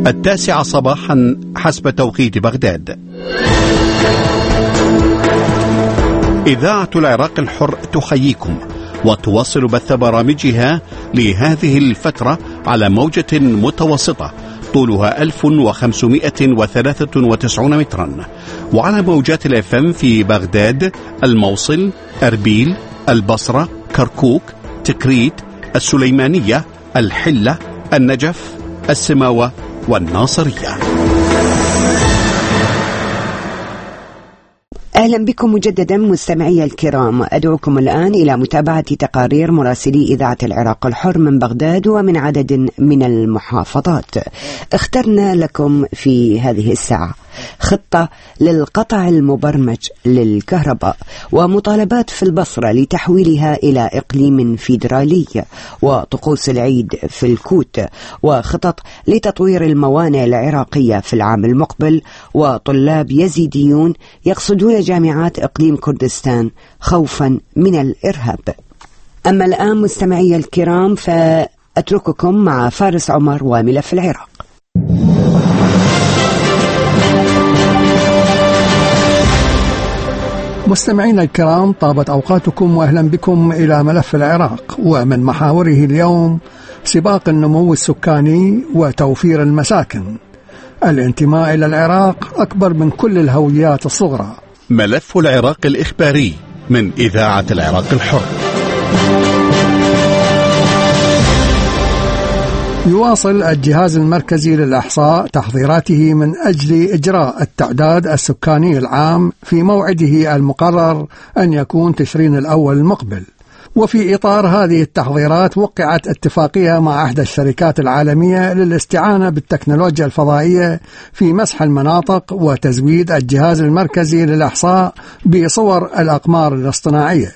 9 صباحا حسب توقيت بغداد. إذاعة العراق الحر تحييكم وتواصل بث برامجها لهذه الفترة على موجة متوسطة طولها 1593 مترا، وعلى موجات الFM في بغداد، الموصل، أربيل، البصرة، كركوك، تكريت، السليمانية، الحلة، النجف، السماوة والناصرية. أهلا بكم مجددا مستمعي الكرام، أدعوكم الآن إلى متابعة تقارير مراسلي إذاعة العراق الحر من بغداد ومن عدد من المحافظات. اخترنا لكم في هذه الساعة خطة للقطع المبرمج للكهرباء، ومطالبات في البصرة لتحويلها إلى إقليم فيدرالي، وطقوس العيد في الكوت، وخطط لتطوير الموانئ العراقية في العام المقبل، وطلاب يزيديون يقصدون جامعات إقليم كردستان خوفا من الإرهاب. أما الآن مستمعي الكرام فأترككم مع فارس عمر وملف العراق. مستمعينا الكرام، طابت أوقاتكم وأهلا بكم إلى ملف العراق، ومن محاوره اليوم سباق النمو السكاني وتوفير المساكن. الانتماء إلى العراق أكبر من كل الهويات الصغرى. ملف العراق الإخباري من إذاعة العراق الحر. يواصل الجهاز المركزي للإحصاء تحضيراته من أجل إجراء التعداد السكاني العام في موعده المقرر أن يكون تشرين الأول المقبل. وفي إطار هذه التحضيرات وقعت اتفاقية مع إحدى الشركات العالمية للاستعانة بالتكنولوجيا الفضائية في مسح المناطق وتزويد الجهاز المركزي للإحصاء بصور الأقمار الاصطناعية.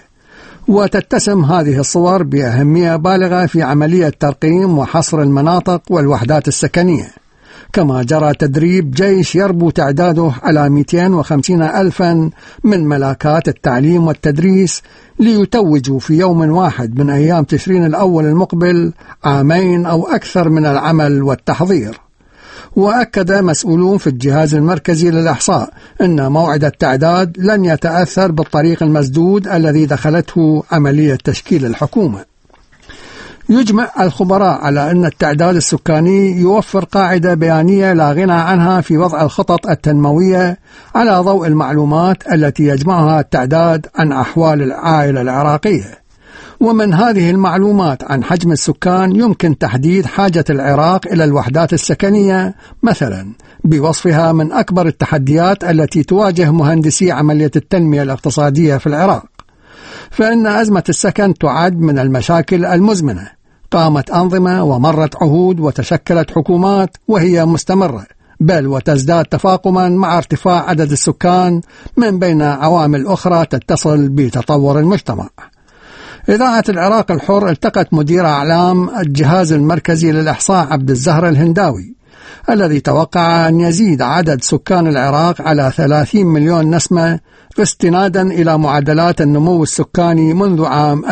وتتسم هذه الصور بأهمية بالغة في عملية ترقيم وحصر المناطق والوحدات السكنية، كما جرى تدريب جيش يربو تعداده على 250 ألفا من ملاكات التعليم والتدريس ليتوجوا في يوم واحد من أيام تشرين الأول المقبل عامين أو أكثر من العمل والتحضير. وأكد مسؤولون في الجهاز المركزي للإحصاء أن موعد التعداد لن يتأثر بالطريق المسدود الذي دخلته عملية تشكيل الحكومة. يجمع الخبراء على أن التعداد السكاني يوفر قاعدة بيانية لا غنى عنها في وضع الخطط التنموية على ضوء المعلومات التي يجمعها التعداد عن أحوال العائلة العراقية. ومن هذه المعلومات عن حجم السكان يمكن تحديد حاجة العراق إلى الوحدات السكنية، مثلا بوصفها من أكبر التحديات التي تواجه مهندسي عملية التنمية الاقتصادية في العراق. فإن أزمة السكن تعد من المشاكل المزمنة، قامت أنظمة ومرت عهود وتشكلت حكومات وهي مستمرة، بل وتزداد تفاقما مع ارتفاع عدد السكان من بين عوامل أخرى تتصل بتطور المجتمع. إذاعة العراق الحر التقت مدير أعلام الجهاز المركزي للإحصاء عبد الزهر الهنداوي، الذي توقع أن يزيد عدد سكان العراق على 30 مليون نسمة استنادا إلى معدلات النمو السكاني منذ عام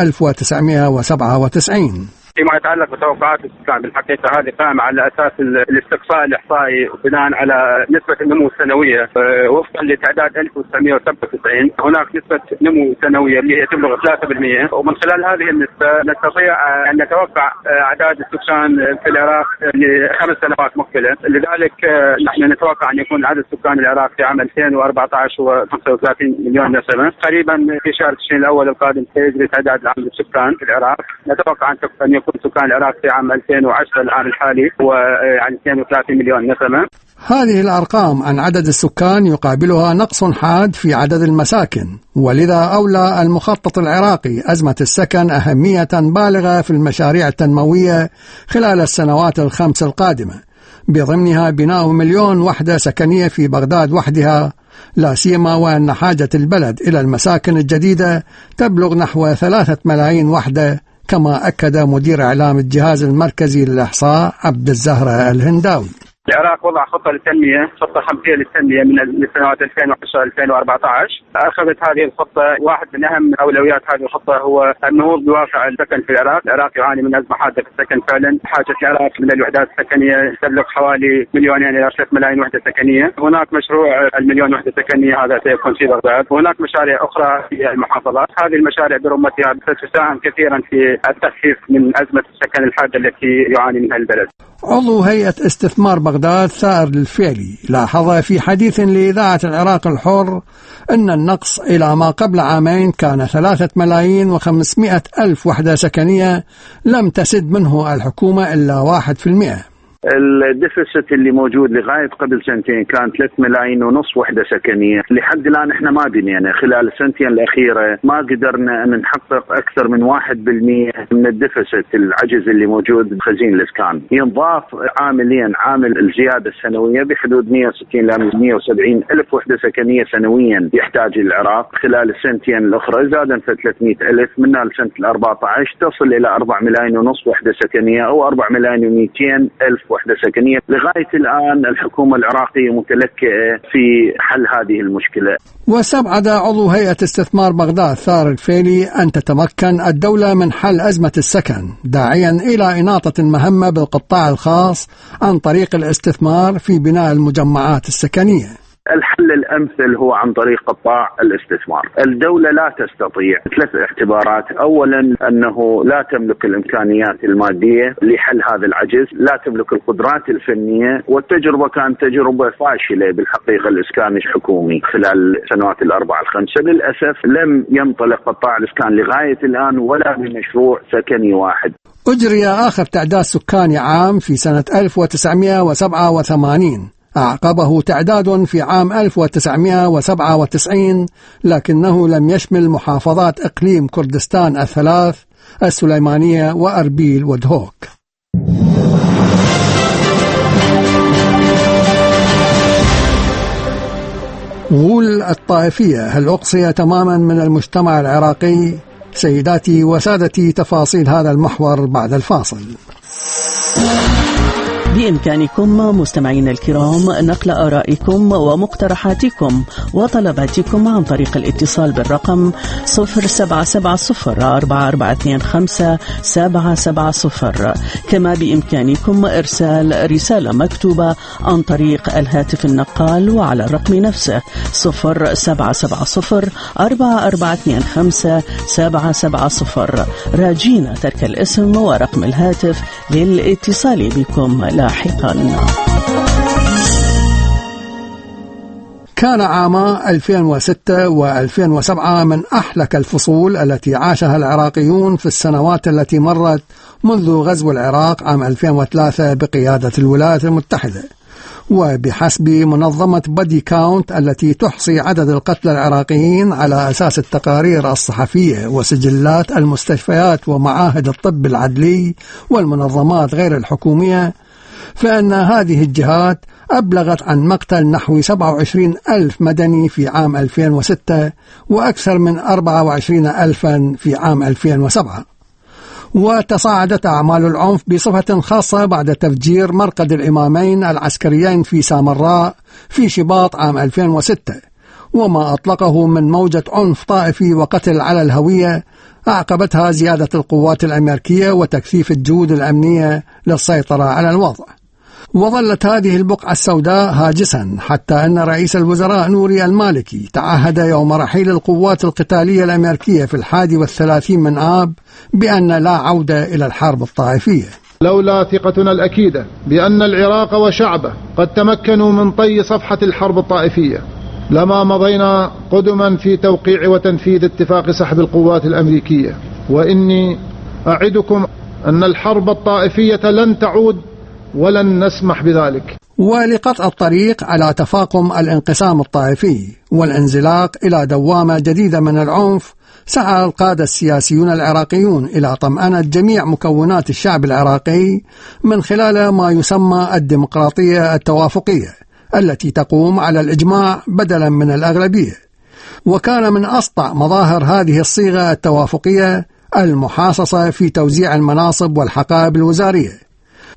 1997. فيما يتعلق بتوقعات السكان، بالحقيقة هذه قائمة على أساس الاستقصاء الإحصائي بناء على نسبة النمو السنوية وفقا لتعداد 1997. هناك نسبة نمو سنوية اللي هي تبلغ 3%، ومن خلال هذه النسبة نستطيع أن نتوقع أعداد السكان في العراق ل5 سنوات مقبلة. لذلك نحن نتوقع أن يكون عدد سكان العراق في عام 2014 هو 35 مليون نسمة. قريبا في شهر تشرين الأول القادم سيجري تعداد عام السكان في العراق. نتوقع أن يكون سكان العراق في عام 2010 العام الحالي هو يعني 32 مليون نسمة. هذه الأرقام عن عدد السكان يقابلها نقص حاد في عدد المساكن، ولذا أولى المخطط العراقي أزمة السكن أهمية بالغة في المشاريع التنموية خلال السنوات ال5 القادمة، بضمنها بناء 1,000,000 وحدة سكنية في بغداد وحدها، لا سيما وأن حاجة البلد إلى المساكن الجديدة تبلغ نحو 3 ملايين وحدة، كما أكد مدير إعلام الجهاز المركزي للإحصاء عبد الزهر الهنداوي. العراق وضع خطة للتنمية، خطة خمسية للتنمية من السنوات 2010-2014. أخذت هذه الخطة، واحد من أهم أولويات هذه الخطة هو النهوض بواقع السكن في العراق. العراق يعاني من أزمة حادة في السكن فعلا. حاجة العراق من الوحدات السكنية تبلغ حوالي 2 مليون إلى 3 ملايين وحدة سكنية. هناك مشروع 1 مليون وحدة سكنية، هذا سيكون في بغداد. وهناك مشاريع أخرى في المحافظات. هذه المشاريع برمتها ستساهم كثيرا في التخفيف من أزمة السكن الحادة التي يعاني منها البلد. عضو هيئة استثمار بغداد ثائر الفيلي لاحظ في حديث لإذاعة العراق الحر أن النقص إلى ما قبل عامين كان 3,500,000 وحدة سكنية لم تسد منه الحكومة إلا 1%. الديفيسيت اللي موجود لغاية قبل سنتين كان 3 ملايين ونص وحدة سكنية. لحد الآن احنا ما بنينا، خلال السنتين الأخيرة ما قدرنا أن نحقق أكثر من 1% من الديفيسيت، العجز اللي موجود بخزين الإسكان. ينضاف عاملين، عامل الزيادة السنوية بحدود 160 إلى 170 ألف وحدة سكنية سنويا يحتاج العراق. خلال السنتين الأخرى زادا في 300 ألف، من سنة 14 تصل إلى 4 ملايين ونص وحدة سكنية أو 4 ملايين و200 ألف وحدة سكنية. لغاية الآن الحكومة العراقية متلكئة في حل هذه المشكلة. واستبعد عضو هيئة استثمار بغداد ثائر الفيلي أن تتمكن الدولة من حل أزمة السكن، داعيا إلى إناطة مهمة بالقطاع الخاص عن طريق الاستثمار في بناء المجمعات السكنية. الحل الأمثل هو عن طريق قطاع الاستثمار. الدولة لا تستطيع 3 اعتبارات. أولا أنه لا تملك الإمكانيات المادية لحل هذا العجز، لا تملك القدرات الفنية، والتجربة كانت تجربة فاشلة بالحقيقة. الإسكان الحكومي خلال السنوات 4-5 للأسف لم ينطلق قطاع الإسكان لغاية الآن ولا بمشروع سكني واحد. أجري آخر تعداد سكاني عام في سنة 1987، أعقبه تعداد في عام 1997، لكنه لم يشمل محافظات إقليم كردستان الثلاث السليمانية وأربيل ودهوك. غول الطائفية هل أقصي تماما من المجتمع العراقي؟ سيداتي وسادتي، تفاصيل هذا المحور بعد الفاصل. بإمكانكم مستمعين الكرام نقل آرائكم ومقترحاتكم وطلباتكم عن طريق الاتصال بالرقم 0770-4425-770. كما بإمكانكم إرسال رسالة مكتوبة عن طريق الهاتف النقال وعلى الرقم نفسه 0770-4425-770، راجين ترك الاسم ورقم الهاتف للاتصال بكم لاحقا. كان عاما 2006 و2007 من أحلك الفصول التي عاشها العراقيون في السنوات التي مرت منذ غزو العراق عام 2003 بقيادة الولايات المتحدة. وبحسب منظمة بادي كاونت التي تحصي عدد القتلى العراقيين على أساس التقارير الصحفية وسجلات المستشفيات ومعاهد الطب العدلي والمنظمات غير الحكومية، فإن هذه الجهات أبلغت عن مقتل نحو 27,000 مدني في عام 2006 وأكثر من 24,000 في عام 2007. وتصاعدت أعمال العنف بصفة خاصة بعد تفجير مرقد الإمامين العسكريين في سامراء في شباط عام 2006، وما أطلقه من موجة عنف طائفي وقتل على الهوية أعقبتها زيادة القوات الأمريكية وتكثيف الجهود الأمنية للسيطرة على الوضع. وظلت هذه البقعة السوداء هاجسا حتى أن رئيس الوزراء نوري المالكي تعهد يوم رحيل القوات القتالية الأمريكية في 31 من آب بأن لا عودة إلى الحرب الطائفية. لولا ثقتنا الأكيدة بأن العراق وشعبه قد تمكنوا من طي صفحة الحرب الطائفية لما مضينا قدما في توقيع وتنفيذ اتفاق سحب القوات الأمريكية، وإني أعدكم أن الحرب الطائفية لن تعود ولن نسمح بذلك. ولقطع الطريق على تفاقم الانقسام الطائفي والانزلاق إلى دوامة جديدة من العنف، سعى القادة السياسيون العراقيون إلى طمأنة جميع مكونات الشعب العراقي من خلال ما يسمى الديمقراطية التوافقية التي تقوم على الإجماع بدلا من الأغلبية. وكان من أسطع مظاهر هذه الصيغة التوافقية المحاصصة في توزيع المناصب والحقائب الوزارية.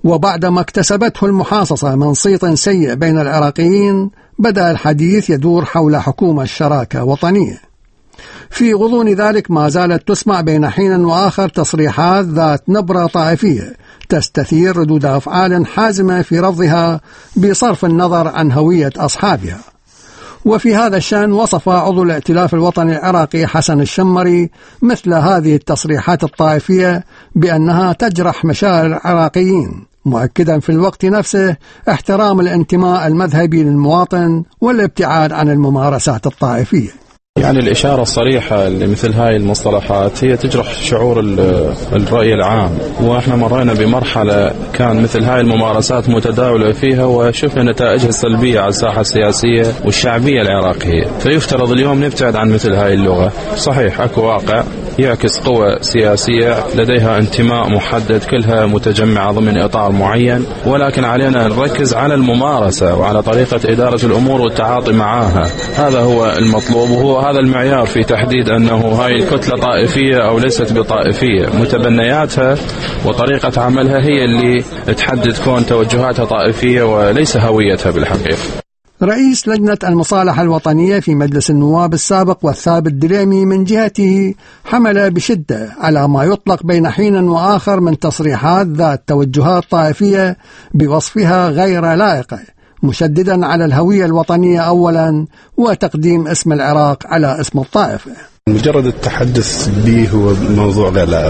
وبعدما اكتسبته المحاصصة من صيت سيء بين العراقيين بدأ الحديث يدور حول حكومة شراكة وطنية. في غضون ذلك ما زالت تسمع بين حين وآخر تصريحات ذات نبرة طائفية تستثير ردود أفعال حازمة في رفضها بصرف النظر عن هوية أصحابها. وفي هذا الشأن وصف عضو الائتلاف الوطني العراقي حسن الشمري مثل هذه التصريحات الطائفية بأنها تجرح مشاعر العراقيين، مؤكدا في الوقت نفسه احترام الانتماء المذهبي للمواطن والابتعاد عن الممارسات الطائفية. يعني الإشارة الصريحة لمثل هاي المصطلحات هي تجرح شعور الرأي العام، وإحنا مرينا بمرحلة كان مثل هاي الممارسات متداولة فيها وشفنا نتائجها السلبية على الساحة السياسية والشعبية العراقية. فيفترض اليوم نبتعد عن مثل هاي اللغة. صحيح أكو واقع يعكس قوى سياسية لديها انتماء محدد كلها متجمعة ضمن إطار معين، ولكن علينا نركز على الممارسة وعلى طريقة إدارة الأمور والتعاطي معها. هذا هو المطلوب، وهو هذا المعيار في تحديد أنه هاي الكتلة طائفية أو ليست بطائفية. متبنياتها وطريقة عملها هي اللي تحدد كون توجهاتها طائفية وليس هويتها بالحقيقة. رئيس لجنة المصالحة الوطنية في مجلس النواب السابق والثابت دليمي من جهته حمل بشدة على ما يطلق بين حين وآخر من تصريحات ذات توجهات طائفية بوصفها غير لائقة، مشددا على الهوية الوطنية أولا وتقديم اسم العراق على اسم الطائفة. مجرد التحدث به هو موضوع غير لائق،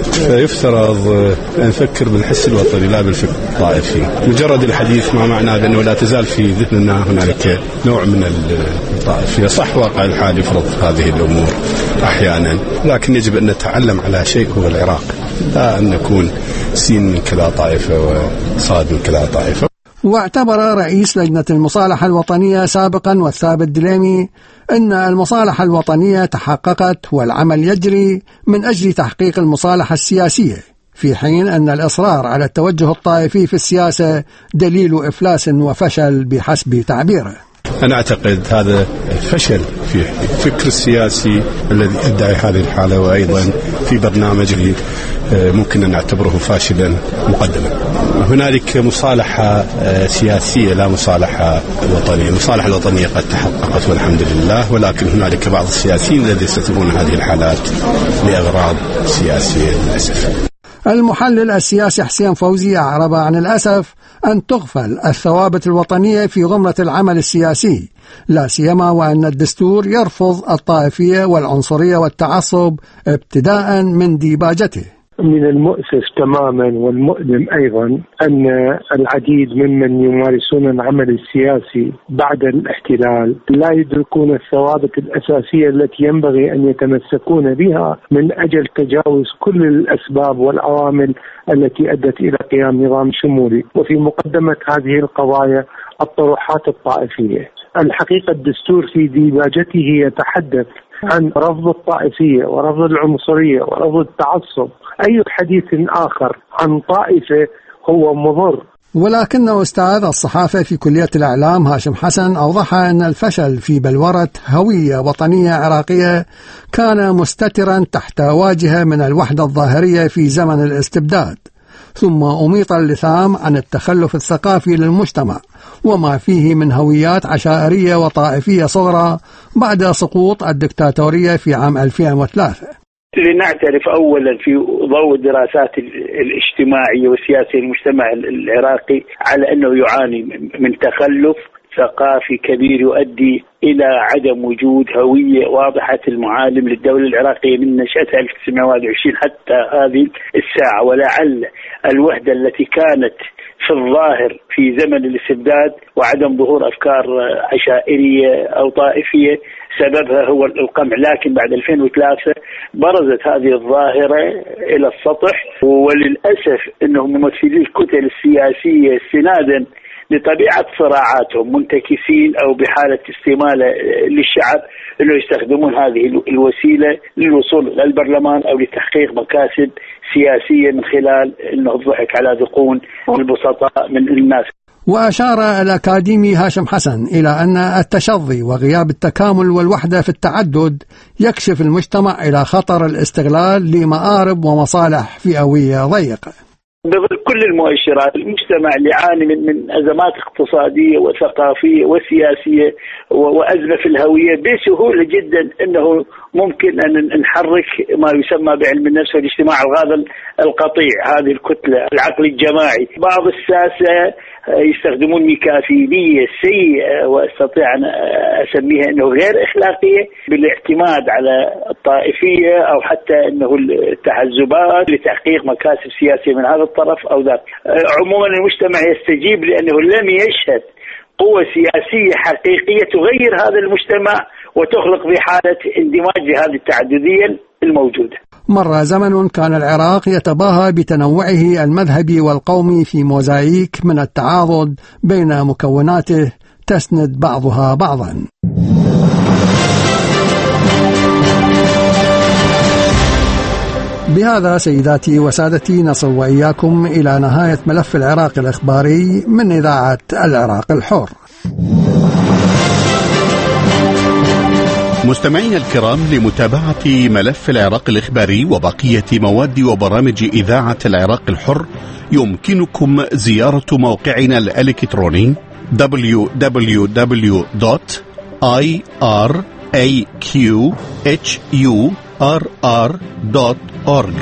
فيفترض أن نفكر بالحس الوطني لا بالفكر الطائفي. مجرد الحديث ما معناه بأنه لا تزال في ذهننا هنالك نوع من الطائفية. صح واقع الحال يفرض هذه الأمور أحيانا، لكن يجب أن نتعلم على شيء هو العراق، لا أن نكون سين من كذا طائفة وصاد من كذا طائفة. واعتبر رئيس لجنة المصالحة الوطنية سابقا والثابت دليمي أن المصالحة الوطنية تحققت والعمل يجري من أجل تحقيق المصالحة السياسية، في حين أن الإصرار على التوجه الطائفي في السياسة دليل إفلاس وفشل بحسب تعبيره. أنا أعتقد هذا فشل في الفكر السياسي الذي أدعي هذه الحالة، وأيضا في برنامج اللي ممكن أن نعتبره فاشلا مقدما. هنالك مصالحة سياسية لا مصالحة وطنية. المصالحة الوطنية قد تحققت والحمد لله، ولكن هنالك بعض السياسيين الذين يستخدمون هذه الحالات لأغراض سياسية للأسف. المحلل السياسي حسين فوزي أعرب عن الأسف أن تغفل الثوابت الوطنية في ضمرة العمل السياسي، لا سيما وأن الدستور يرفض الطائفية والعنصرية والتعصب ابتداء من ديباجته. من المؤسف تماما والمؤلم أيضا أن العديد ممن يمارسون العمل السياسي بعد الاحتلال لا يدركون الثوابت الأساسية التي ينبغي أن يتمسكون بها من أجل تجاوز كل الأسباب والعوامل التي أدت إلى قيام نظام شمولي، وفي مقدمة هذه القضايا الطروحات الطائفية. الحقيقة الدستور في ديباجته يتحدث عن رفض الطائفية ورفض العنصرية ورفض التعصب. أي حديث آخر عن طائفة هو مضر. ولكن أستاذ الصحافة في كلية الإعلام هاشم حسن أوضح أن الفشل في بلورة هوية وطنية عراقية كان مستترا تحت واجهة من الوحدة الظاهرية في زمن الاستبداد، ثم أميط اللثام عن التخلف الثقافي للمجتمع وما فيه من هويات عشائرية وطائفية صغرى بعد سقوط الدكتاتورية في عام 2003. لنعترف أولا في ضوء الدراسات الاجتماعية والسياسية المجتمع العراقي على أنه يعاني من تخلف ثقافي كبير يؤدي إلى عدم وجود هوية واضحة المعالم للدولة العراقية من نشأتها 1921 حتى هذه الساعة. ولعل الوحدة التي كانت في الظاهر في زمن الاستبداد وعدم ظهور أفكار عشائرية أو طائفية سببها هو القمع، لكن بعد 2003 برزت هذه الظاهرة إلى السطح، وللأسف أنهم ممثلي الكتل السياسية استنادا لطبيعة صراعاتهم منتكسين أو بحالة استمالة للشعب أنه يستخدمون هذه الوسيلة للوصول للبرلمان أو لتحقيق مكاسب سياسية من خلال أنه الضحك على ذقون البسطاء من الناس. وأشار الأكاديمي هاشم حسن إلى أن التشظي وغياب التكامل والوحدة في التعدد يكشف المجتمع إلى خطر الاستغلال لمآرب ومصالح فئوية ضيقة. بظل كل المؤشرات المجتمع اللي يعاني من أزمات اقتصادية وثقافية وسياسية وأزمة في الهوية، بسهولة جدا أنه ممكن أن نحرك ما يسمى بعلم النفس والاجتماع الغاض القطيع، هذه الكتلة العقل الجماعي. بعض الساسة يستخدمون ميكافيلية سيئة واستطيع أن أسميها أنه غير أخلاقية بالاعتماد على الطائفية أو حتى أنه التحزبات لتحقيق مكاسب سياسية من هذا الطرف أو ذاك. عموما المجتمع يستجيب لأنه لم يشهد قوة سياسية حقيقية تغير هذا المجتمع وتخلق بحالة اندماج لهذه التعددية الموجودة. مر زمن كان العراق يتباهى بتنوعه المذهبي والقومي في موزايك من التعاضد بين مكوناته تسند بعضها بعضا. بهذا سيداتي وسادتي نصل وإياكم إلى نهاية ملف العراق الإخباري من إذاعة العراق الحر. مستمعينا الكرام، لمتابعة ملف العراق الإخباري وبقية مواد وبرامج إذاعة العراق الحر يمكنكم زيارة موقعنا الإلكتروني www.iraqhurr.org.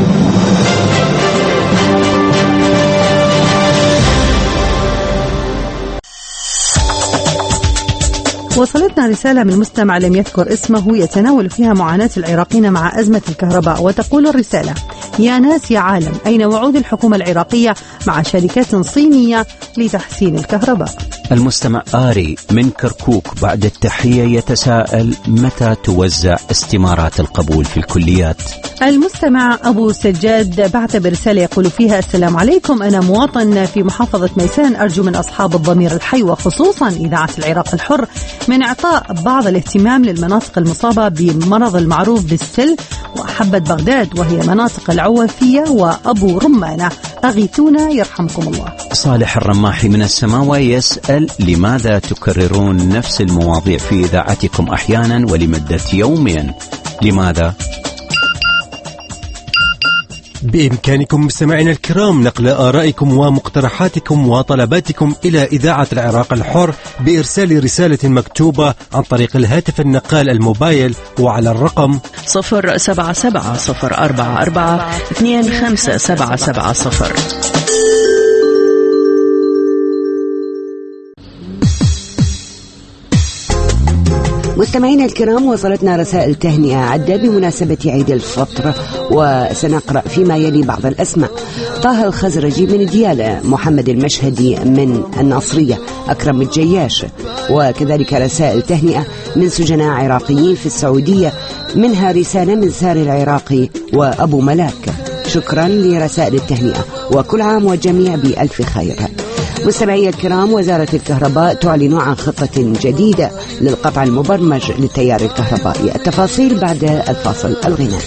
وصلتنا رسالة من مستمع لم يذكر اسمه يتناول فيها معاناة العراقيين مع أزمة الكهرباء، وتقول الرسالة: يا ناس يا عالم، أين وعود الحكومة العراقية مع شركات صينية لتحسين الكهرباء؟ المستمع آري من كركوك بعد التحية يتساءل: متى توزع استمارات القبول في الكليات؟ المستمع أبو سجاد بعث برسالة يقول فيها: السلام عليكم، أنا مواطن في محافظة ميسان، أرجو من أصحاب الضمير الحي وخصوصا إذاعة العراق الحر من إعطاء بعض الاهتمام للمناطق المصابة بمرض المعروف بالسل وحبة بغداد، وهي مناطق العوافية وأبو رمانة، أغيثونا يرحمكم الله. صالح الرماحي من السماوة يسأل: لماذا تكررون نفس المواضيع في إذاعتكم أحيانا ولمدة يومين؟ لماذا؟ بإمكانكم مستمعينا الكرام نقل آرائكم ومقترحاتكم وطلباتكم إلى إذاعة العراق الحر بإرسال رسالة مكتوبة عن طريق الهاتف النقال الموبايل وعلى الرقم 07704425770. مستمعينا الكرام، وصلتنا رسائل تهنئة عدة بمناسبة عيد الفطر، وسنقرأ فيما يلي بعض الأسماء: طه الخزرجي من ديالى، محمد المشهدي من الناصرية، أكرم الجياش. وكذلك رسائل تهنئة من سجناء عراقيين في السعودية، منها رسالة من ساري العراقي وأبو ملاك. شكرا لرسائل التهنئة، وكل عام والجميع بألف خير. مستمعي الكرام، وزارة الكهرباء تعلن عن خطة جديدة للقطع المبرمج للتيار الكهربائي. التفاصيل بعد الفاصل الغنائي.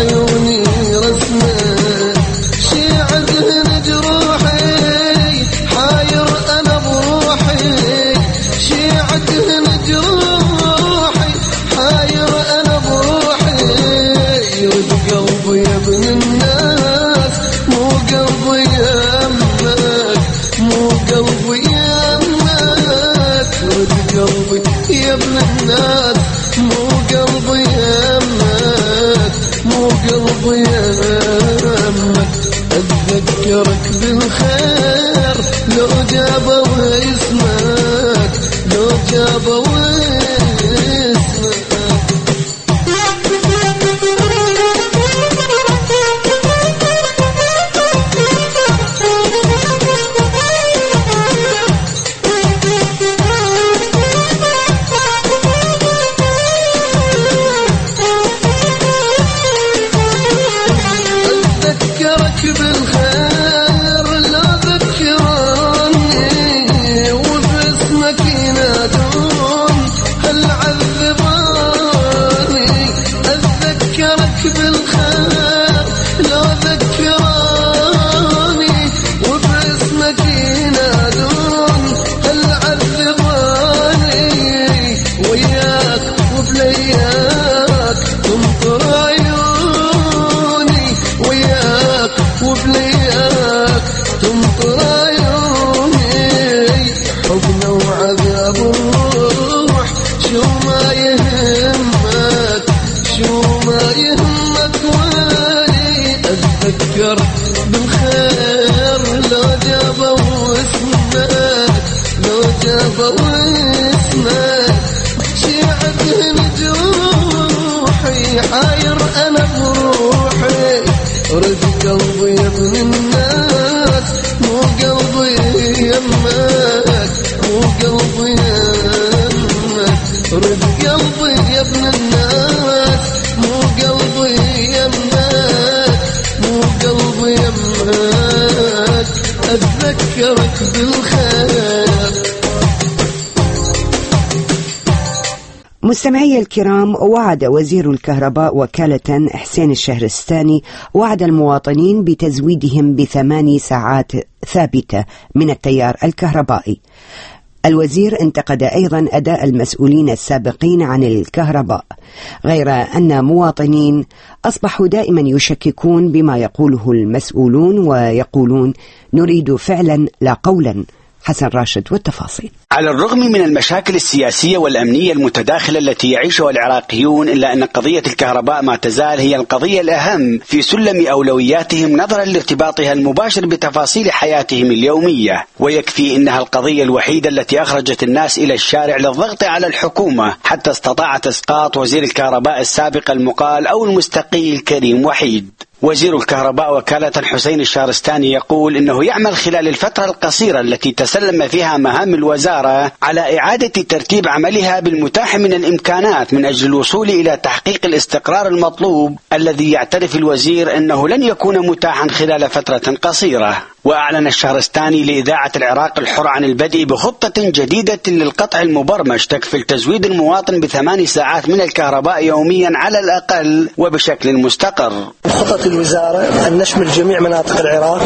يا ابن الناس مو قلبي يمك، مو قلبي يمك، أتذكرك بالخير لو جابوا اسمك، لو جابوا اسمك. يا ضويسنا شيعتهن جروحي حاير أنا بروحي رد قلبي يا ابن الناس مو قلبي يمك مو قلبي يمك رد قلبي يا ابن الناس مو قلبي يمك مو قلبي يمك أتذكرك بالخير. مستمعي الكرام، وعد وزير الكهرباء وكالة حسين الشهرستاني وعد المواطنين بتزويدهم ب8 ساعات ثابتة من التيار الكهربائي. الوزير انتقد أيضا أداء المسؤولين السابقين عن الكهرباء، غير أن مواطنين أصبحوا دائما يشككون بما يقوله المسؤولون ويقولون نريد فعلا لا قولا. حسن راشد والتفاصيل. على الرغم من المشاكل السياسية والأمنية المتداخلة التي يعيشها العراقيون، إلا أن قضية الكهرباء ما تزال هي القضية الأهم في سلم أولوياتهم نظرا لارتباطها المباشر بتفاصيل حياتهم اليومية، ويكفي إنها القضية الوحيدة التي أخرجت الناس إلى الشارع للضغط على الحكومة حتى استطاعت إسقاط وزير الكهرباء السابق المقال أو المستقيل كريم وحيد. وزير الكهرباء وكالة حسين الشهرستاني يقول إنه يعمل خلال الفترة القصيرة التي تسلم فيها مهام الوزارة على إعادة ترتيب عملها بالمتاح من الإمكانات من أجل الوصول إلى تحقيق الاستقرار المطلوب الذي يعترف الوزير أنه لن يكون متاحا خلال فترة قصيرة. وأعلن الشهرستاني لإذاعة العراق الحر عن البدء بخطة جديدة للقطع المبرمج تكفل تزويد المواطن ب8 ساعات من الكهرباء يوميا على الأقل وبشكل مستقر. خطة الوزارة أن نشمل جميع مناطق العراق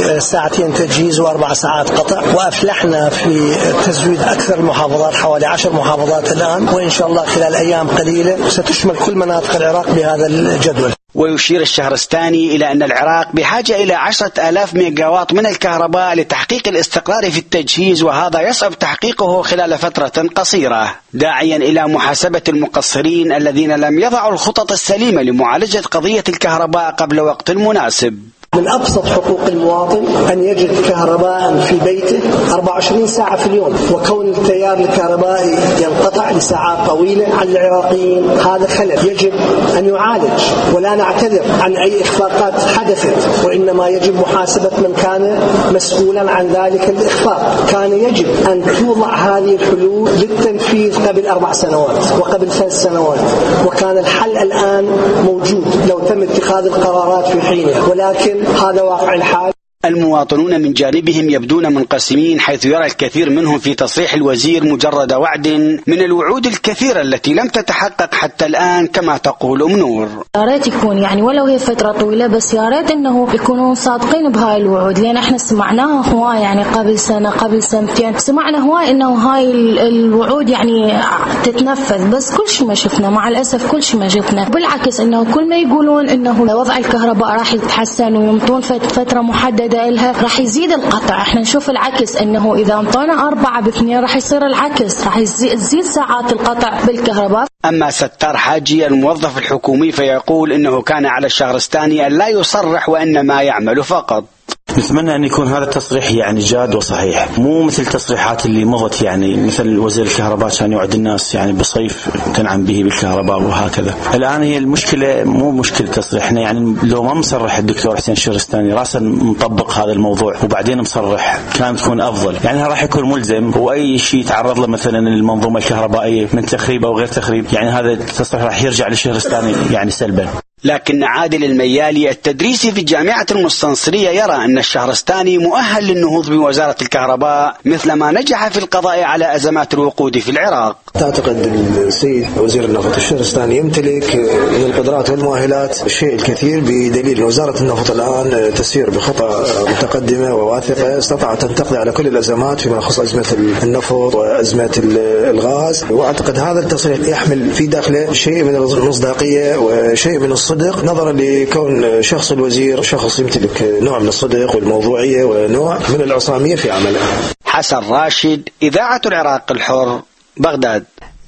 ب2 تجهيز و4 ساعات قطع، وأفلحنا في تزويد أكثر المحافظات، حوالي 10 محافظات الآن، وإن شاء الله خلال أيام قليلة ستشمل كل مناطق العراق بهذا الجدول. ويشير الشهرستاني إلى أن العراق بحاجة إلى 10,000 ميجاوات من الكهرباء لتحقيق الاستقرار في التجهيز، وهذا يصعب تحقيقه خلال فترة قصيرة، داعيا إلى محاسبة المقصرين الذين لم يضعوا الخطط السليمة لمعالجة قضية الكهرباء قبل وقت مناسب. من أبسط حقوق المواطن أن يجد كهرباء في بيته 24 ساعة في اليوم، وكون التيار الكهربائي ينقطع لساعات طويلة على العراقيين هذا خلل يجب أن يعالج، ولا نعتذر عن أي إخفاقات حدثت، وإنما يجب محاسبة من كان مسؤولا عن ذلك الإخفاق. كان يجب أن توضع هذه الحلول للتنفيذ قبل 4 سنوات وقبل 3 سنوات، وكان الحل الآن موجود لو تم اتخاذ القرارات في حينها، ولكن هذا واقع الحال. المواطنون من جانبهم يبدون منقسمين، حيث يرى الكثير منهم في تصريح الوزير مجرد وعد من الوعود الكثيرة التي لم تتحقق حتى الآن كما تقول أم نور. يا ريت يكون يعني ولو هي فترة طويلة، بس يا ريت انه يكونون صادقين بهاي الوعود، لان احنا سمعناها هواي يعني قبل سنة قبل سنتين، سمعنا هواي انه هاي الوعود يعني تتنفذ، بس كل شيء ما شفنا، مع الأسف كل شيء ما شفنا. بالعكس انه كل ما يقولون انه وضع الكهرباء راح يتحسن ويمطون فترة محددة إلها راح يزيد القطع، احنا نشوف العكس، انه اذا انطونا 4 ب2 راح يصير العكس، راح تزيد ساعات القطع بالكهرباء. أما ستار حاجي الموظف الحكومي فيقول انه كان على الشهرستاني أن لا يصرح وإنما يعمل فقط. نتمنى أن يكون هذا التصريح يعني جاد وصحيح، مو مثل تصريحات اللي مضت، يعني مثل وزير الكهرباء كان يوعد الناس يعني بصيف تنعم به بالكهرباء وهكذا. الآن هي المشكلة مو مشكلة تصريحنا، يعني لو ما مصرح الدكتور حسين الشهرستاني راسا مطبق هذا الموضوع وبعدين مصرح كانت تكون أفضل، يعني راح يكون ملزم، وأي شيء تعرض له مثلا المنظومة الكهربائية من تخريب أو غير تخريب، يعني هذا التصريح راح يرجع للشهرستاني يعني سلبا. لكن عادل الميالي التدريسي في جامعة المستنصرية يرى أن الشهرستاني مؤهل للنهوض بوزارة الكهرباء مثلما نجح في القضاء على أزمات الوقود في العراق. تعتقد السيد وزير النفط الشهرستاني يمتلك من القدرات والمؤهلات الشيء الكثير، بدليل أن وزارة النفط الآن تسير بخطى متقدمة وواثقة، استطاعت أن تقضي على كل الأزمات فيما يخص أزمة النفط وأزمة الغاز، وأعتقد هذا التصريح يحمل في داخله شيء من المصداقية وشيء من الصدق، نظرا لكون شخص الوزير شخص يمتلك نوع من الصدق والموضوعية ونوع من العصامية في عمله. حسن راشد، إذاعة العراق الحر، بغداد.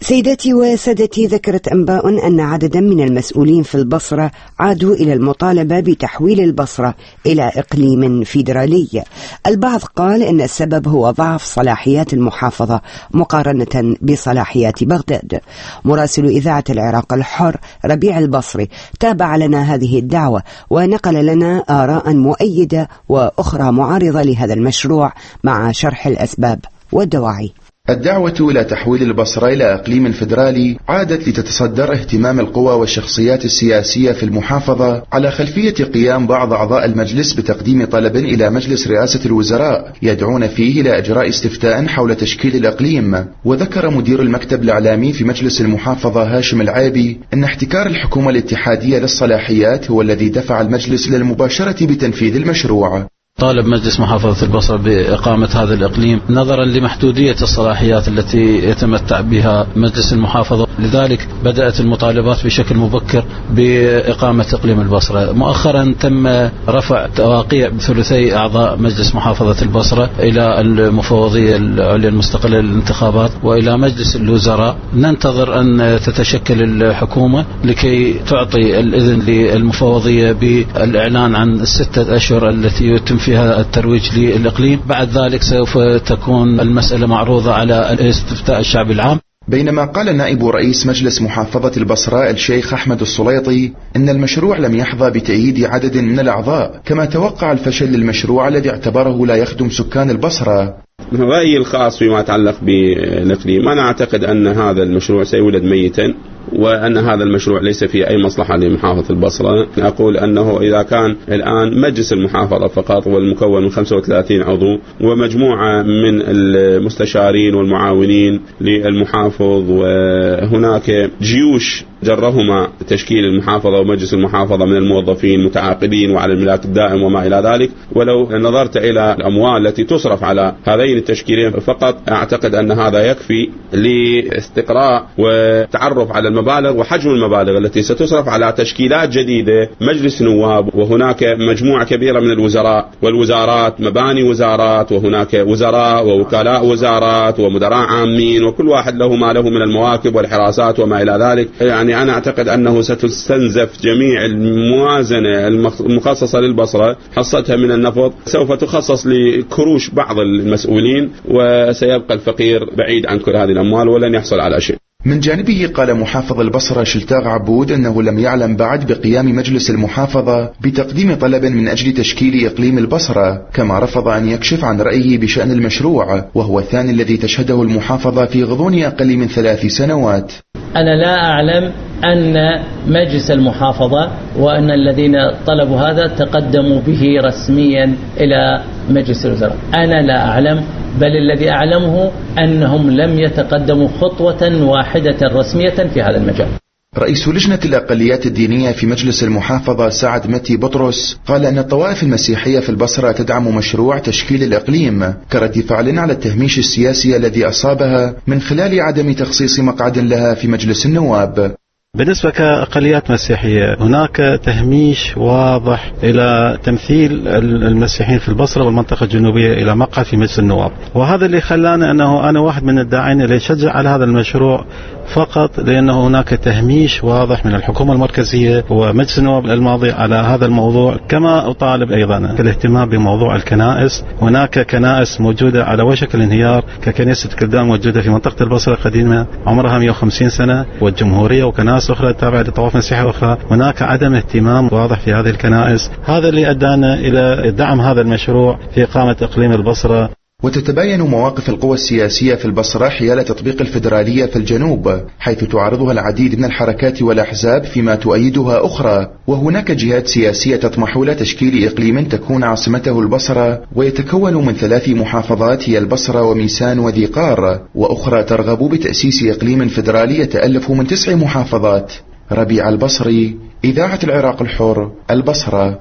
سيداتي وسادتي، ذكرت أنباء أن عددا من المسؤولين في البصرة عادوا إلى المطالبة بتحويل البصرة إلى إقليم فيدرالي. البعض قال أن السبب هو ضعف صلاحيات المحافظة مقارنة بصلاحيات بغداد. مراسل إذاعة العراق الحر ربيع البصري تابع لنا هذه الدعوة ونقل لنا آراء مؤيدة وأخرى معارضة لهذا المشروع مع شرح الأسباب والدواعي. الدعوة إلى تحويل البصرة إلى إقليم فيدرالي عادت لتتصدر اهتمام القوى والشخصيات السياسية في المحافظة على خلفية قيام بعض أعضاء المجلس بتقديم طلب إلى مجلس رئاسة الوزراء يدعون فيه إلى إجراء استفتاء حول تشكيل الإقليم. وذكر مدير المكتب الإعلامي في مجلس المحافظة هاشم العيبي أن احتكار الحكومة الاتحادية للصلاحيات هو الذي دفع المجلس للمباشرة بتنفيذ المشروع. طالب مجلس محافظة البصرة بإقامة هذا الإقليم نظرا لمحدودية الصلاحيات التي يتمتع بها مجلس المحافظة، لذلك بدأت المطالبات بشكل مبكر بإقامة إقليم البصرة. مؤخرا تم رفع تواقيع بثلثي أعضاء مجلس محافظة البصرة إلى المفوضية العليا المستقلة للانتخابات وإلى مجلس الوزراء. ننتظر أن تتشكل الحكومة لكي تعطي الإذن للمفوضية بالإعلان عن الستة أشهر التي يتم فيها الترويج للإقليم. بعد ذلك سوف تكون المسألة معروضة على استفتاء الشعب العام. بينما قال نائب رئيس مجلس محافظة البصرة الشيخ أحمد السليطي إن المشروع لم يحظى بتأييد عدد من الأعضاء، كما توقع الفشل للمشروع الذي اعتبره لا يخدم سكان البصرة. رأيي الخاص فيما يتعلق بالإقليم، أنا أعتقد أن هذا المشروع سيولد ميتا، وأن هذا المشروع ليس فيه أي مصلحة لمحافظة البصرة. أقول أنه إذا كان الآن مجلس المحافظة فقط والمكون من 35 عضو ومجموعة من المستشارين والمعاونين للمحافظ، وهناك جيوش جرهما تشكيل المحافظة ومجلس المحافظة من الموظفين متعاقدين وعلى الملاك الدائم وما إلى ذلك، ولو نظرت إلى الأموال التي تصرف على هذين التشكيلين فقط أعتقد أن هذا يكفي لاستقراء وتعرف على المبالغ وحجم المبالغ التي ستصرف على تشكيلات جديدة، مجلس نواب، وهناك مجموعة كبيرة من الوزراء والوزارات، مباني وزارات، وهناك وزراء ووكلاء وزارات ومدراء عامين، وكل واحد له ما له من المواكب والحراسات وما إلى ذلك. يعني أنا أعتقد أنه ستستنزف جميع الموازنة المخصصة للبصرة، حصتها من النفط سوف تخصص لكروش بعض المسؤولين، وسيبقى الفقير بعيد عن كل هذه الأموال ولن يحصل على شيء. من جانبه قال محافظ البصرة شلتاغ عبود أنه لم يعلم بعد بقيام مجلس المحافظة بتقديم طلب من أجل تشكيل إقليم البصرة، كما رفض أن يكشف عن رأيه بشأن المشروع، وهو الثاني الذي تشهده المحافظة في غضون أقل من 3 سنوات. أنا لا أعلم أن مجلس المحافظة وأن الذين طلبوا هذا تقدموا به رسميا إلى مجلس الوزراء، أنا لا أعلم، بل الذي أعلمه أنهم لم يتقدموا خطوة واحدة رسمية في هذا المجال. رئيس لجنة الأقليات الدينية في مجلس المحافظة سعد متي بطرس قال أن الطوائف المسيحية في البصرة تدعم مشروع تشكيل الإقليم كرد فعل على التهميش السياسي الذي أصابها من خلال عدم تخصيص مقعد لها في مجلس النواب. بالنسبة كأقليات مسيحية هناك تهميش واضح إلى تمثيل المسيحيين في البصرة والمنطقة الجنوبية إلى مقعد في مجلس النواب، وهذا اللي خلاني أنه أنا واحد من الداعين اللي يشجع على هذا المشروع فقط لأنه هناك تهميش واضح من الحكومة المركزية ومجلس النواب الماضي على هذا الموضوع. كما أطالب أيضا الاهتمام بموضوع الكنائس، هناك كنائس موجودة على وشك الانهيار ككنيسة كلدان موجودة في منطقة البصرة القديمة عمرها 150 سنة، والجمهورية وكنائس أخرى تابعة لطوائف مسيحية أخرى، هناك عدم اهتمام واضح في هذه الكنائس. هذا اللي أدانا إلى دعم هذا المشروع في إقامة إقليم البصرة. وتتباين مواقف القوى السياسية في البصرة حيال تطبيق الفيدرالية في الجنوب، حيث تعارضها العديد من الحركات والأحزاب فيما تؤيدها أخرى، وهناك جهات سياسية تطمح إلى تشكيل إقليم تكون عاصمته البصرة ويتكون من 3 محافظات هي البصرة وميسان وذي قار، وأخرى ترغب بتأسيس إقليم فيدرالي يتألف من 9 محافظات. ربيع البصري، إذاعة العراق الحر، البصرة.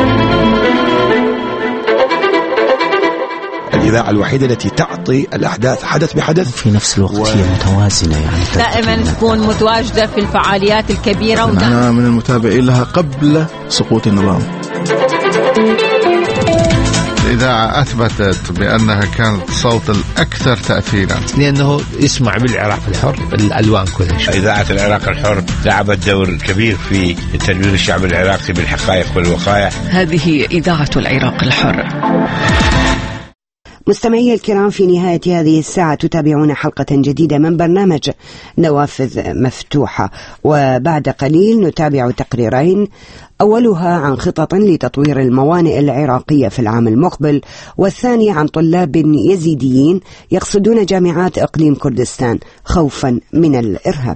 الإذاعة الوحيدة التي تعطي الأحداث حدث بحدث في نفس الوقت هي متوازنة، يعني دائما تكون متواجدة في الفعاليات الكبيرة. أنا من المتابعين لها قبل سقوط النظام. الإذاعة أثبتت بأنها كانت صوت الأكثر تأثيرا، لأنه يسمع بالعراق الحر الألوان كلها. إذاعة العراق الحر لعبت دور كبير في تدوير الشعب العراقي بالحقائق والوقائع. هذه إذاعة العراق الحر. مستمعي الكرام، في نهاية هذه الساعة تتابعون حلقة جديدة من برنامج نوافذ مفتوحة، وبعد قليل نتابع تقريرين، أولها عن خطط لتطوير الموانئ العراقية في العام المقبل، والثاني عن طلاب يزيديين يقصدون جامعات إقليم كردستان خوفا من الإرهاب.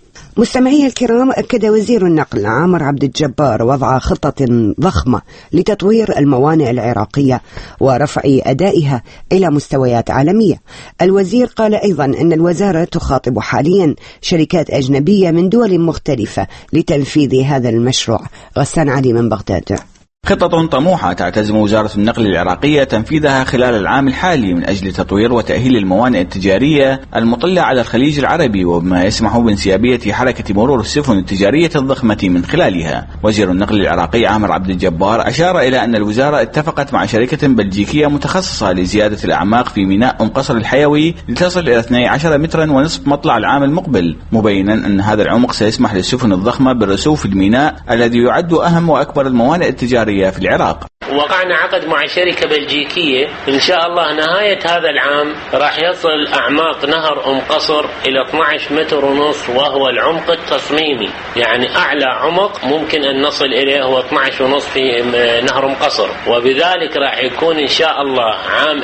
مستمعي الكرام، أكد وزير النقل عامر عبد الجبار وضع خطة ضخمة لتطوير الموانئ العراقية ورفع أدائها إلى مستويات عالمية. الوزير قال أيضا أن الوزارة تخاطب حاليا شركات أجنبية من دول مختلفة لتنفيذ هذا المشروع. غسان علي من بغداد. خطط طموحة تعتزم وزارة النقل العراقية تنفيذها خلال العام الحالي من أجل تطوير وتأهيل الموانئ التجارية المطلة على الخليج العربي، وبما يسمح بانسيابية حركة مرور السفن التجارية الضخمة من خلالها. وزير النقل العراقي عامر عبد الجبار أشار إلى أن الوزارة اتفقت مع شركة بلجيكية متخصصة لزيادة الأعماق في ميناء أم قصر الحيوي لتصل إلى 12 مترا ونصف مطلع العام المقبل، مبينا أن هذا العمق سيسمح للسفن الضخمة بالرسوف في الميناء الذي يعد أهم وأكبر الموانئ التجارية في العراق. وقعنا عقد مع شركة بلجيكية، إن شاء الله نهاية هذا العام راح يصل أعماق نهر أم قصر إلى 12 متر ونصف، وهو العمق التصميمي، يعني أعلى عمق ممكن أن نصل إليه هو 12 ونصف في نهر أم قصر. وبذلك راح يكون إن شاء الله عام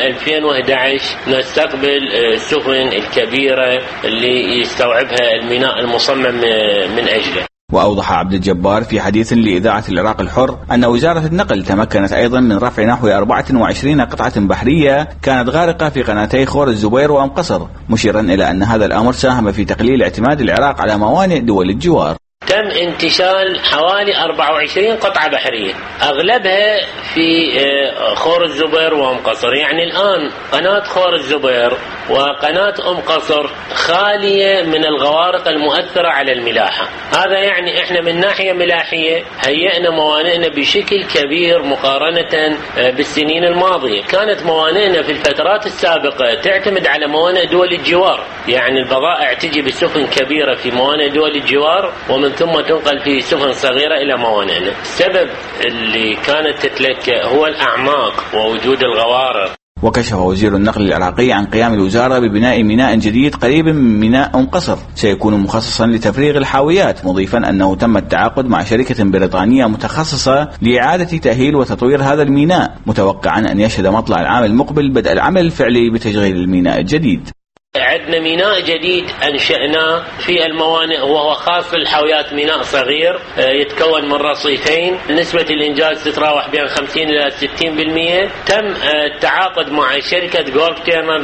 2011 نستقبل السفن الكبيرة اللي يستوعبها الميناء المصمم من أجله. وأوضح عبد الجبار في حديث لإذاعة العراق الحر أن وزارة النقل تمكنت أيضا من رفع نحو 24 قطعة بحرية كانت غارقة في قناتي خور الزبير وأم قصر، مشيرا إلى أن هذا الأمر ساهم في تقليل اعتماد العراق على موانئ دول الجوار. تم انتشال حوالي 24 قطعة بحرية، أغلبها في خور الزبير وأم قصر. يعني الآن قناة خور الزبير وقناة أم قصر خالية من الغوارق المؤثرة على الملاحة. هذا يعني إحنا من ناحية ملاحية هيئنا موانئنا بشكل كبير مقارنة بالسنين الماضية. كانت موانئنا في الفترات السابقة تعتمد على موانئ دول الجوار، يعني البضائع تجي بسفن كبيرة في موانئ دول الجوار ومن ثم تنقل في سفن صغيرة إلى موانئنا. السبب اللي كانت تتلكأ هو الأعماق ووجود الغوارق. وكشف وزير النقل العراقي عن قيام الوزارة ببناء ميناء جديد قريب من ميناء أم قصر سيكون مخصصا لتفريغ الحاويات، مضيفا أنه تم التعاقد مع شركة بريطانية متخصصة لإعادة تأهيل وتطوير هذا الميناء، متوقعا أن يشهد مطلع العام المقبل بدء العمل الفعلي بتشغيل الميناء الجديد. عندنا ميناء جديد أنشأناه في الموانئ وهو خاص للحاويات، ميناء صغير يتكون من رصيفين، نسبة الإنجاز تتراوح بين 50 إلى 60%. تم التعاقد مع شركة جولف تيرنر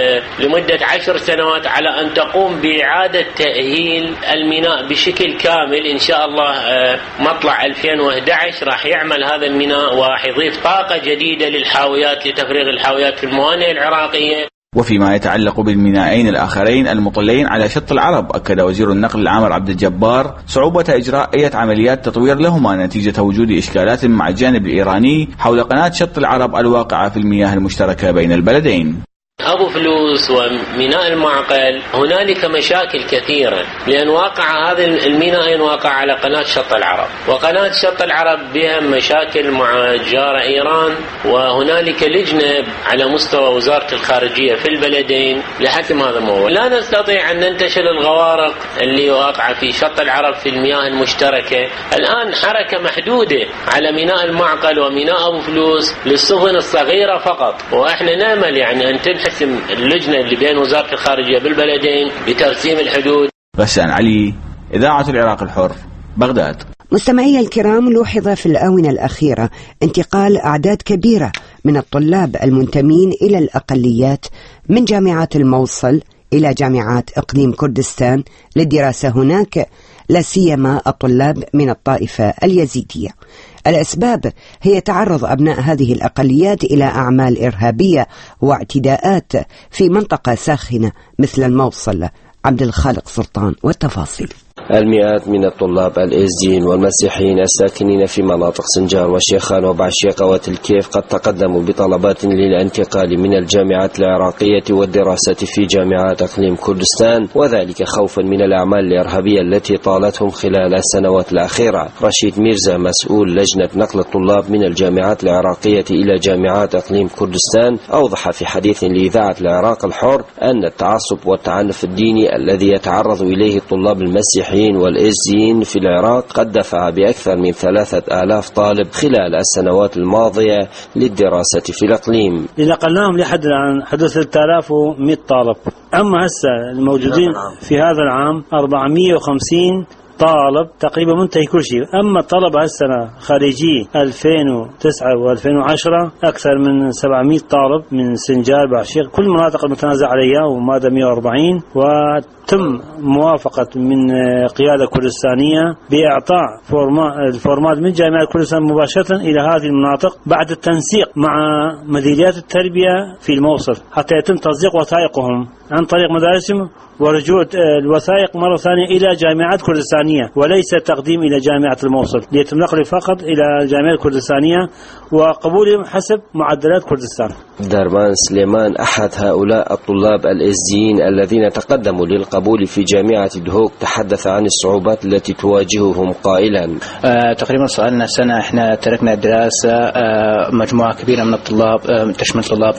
لمدة 10 سنوات على أن تقوم بإعادة تأهيل الميناء بشكل كامل. إن شاء الله مطلع 2011 راح يعمل هذا الميناء وراح يضيف طاقة جديدة للحاويات لتفريغ الحاويات في الموانئ العراقية. وفيما يتعلق بالمينائين الآخرين المطلين على شط العرب، أكد وزير النقل عامر عبد الجبار صعوبة إجراء أي عمليات تطوير لهما نتيجة وجود إشكالات مع الجانب الإيراني حول قناة شط العرب الواقعة في المياه المشتركة بين البلدين. أبو فلوس وميناء المعقل هنالك مشاكل كثيرة، لأن واقع هذا الميناء واقع على قناة شط العرب، وقناة شط العرب بها مشاكل مع جارة إيران، وهنالك لجنة على مستوى وزارة الخارجية في البلدين لحسم هذا الموضوع. لا نستطيع أن ننتشل الغوارق اللي واقعة في شط العرب في المياه المشتركة. الآن حركة محدودة على ميناء المعقل وميناء أبو فلوس للسفن الصغيرة فقط، وإحنا نأمل يعني أن تنحسم اللجنة اللي بين وزارة الخارجية بالبلدين بترسيم الحدود. غسان علي، إذاعة العراق الحر، بغداد. مستمعي الكرام، لوحظ في الآونة الأخيرة انتقال أعداد كبيرة من الطلاب المنتمين إلى الأقليات من جامعات الموصل إلى جامعات إقليم كردستان للدراسة هناك، لا سيما الطلاب من الطائفة اليزيدية. الأسباب هي تعرض أبناء هذه الأقليات إلى أعمال إرهابية واعتداءات في منطقة ساخنة مثل الموصل. عبد الخالق سلطان والتفاصيل. المئات من الطلاب الإزديين والمسيحيين الساكنين في مناطق سنجار وشيخان وبعشيقة وتلكيف قد تقدموا بطلبات للانتقال من الجامعات العراقية والدراسة في جامعات أقليم كردستان، وذلك خوفا من الأعمال الإرهابية التي طالتهم خلال السنوات الأخيرة. رشيد ميرزا مسؤول لجنة نقل الطلاب من الجامعات العراقية إلى جامعات أقليم كردستان أوضح في حديث لإذاعة العراق الحر أن التعصب والتعنف الديني الذي يتعرض إليه الطلاب المسيحيين والإزديين في العراق قد دفع بأكثر من 3000 طالب خلال السنوات الماضية للدراسة في الأقليم. نقلناهم لحد الآن حدود 3100 طالب. أما هسه الموجودين في هذا العام 450 طالب تقريبا منتهي كل شيء. أما الطلبة هالسنة خارجي 2009 و2010 أكثر من 700 طالب من سنجار بعشيق كل المناطق المتنازع عليها ومادة 140، وتم موافقة من قيادة كردستانية بإعطاء الفورمات من جامعة كردستان مباشرة إلى هذه المناطق بعد التنسيق مع مديريات التربية في الموصل حتى يتم تصديق وثائقهم عن طريق مدارسهم ورجوع الوثائق مرة ثانية إلى جامعات كردستانية وليس تقديم إلى جامعة الموصل، ليتم نقله فقط إلى الجامعة الكردستانية وقبولهم حسب معدلات كردستان. درمان سليمان أحد هؤلاء الطلاب الإزديين الذين تقدموا للقبول في جامعة دهوك تحدث عن الصعوبات التي تواجههم قائلا: تقريبا صار لنا سنة احنا تركنا الدراسة، مجموعة كبيرة من الطلاب تشمل طلاب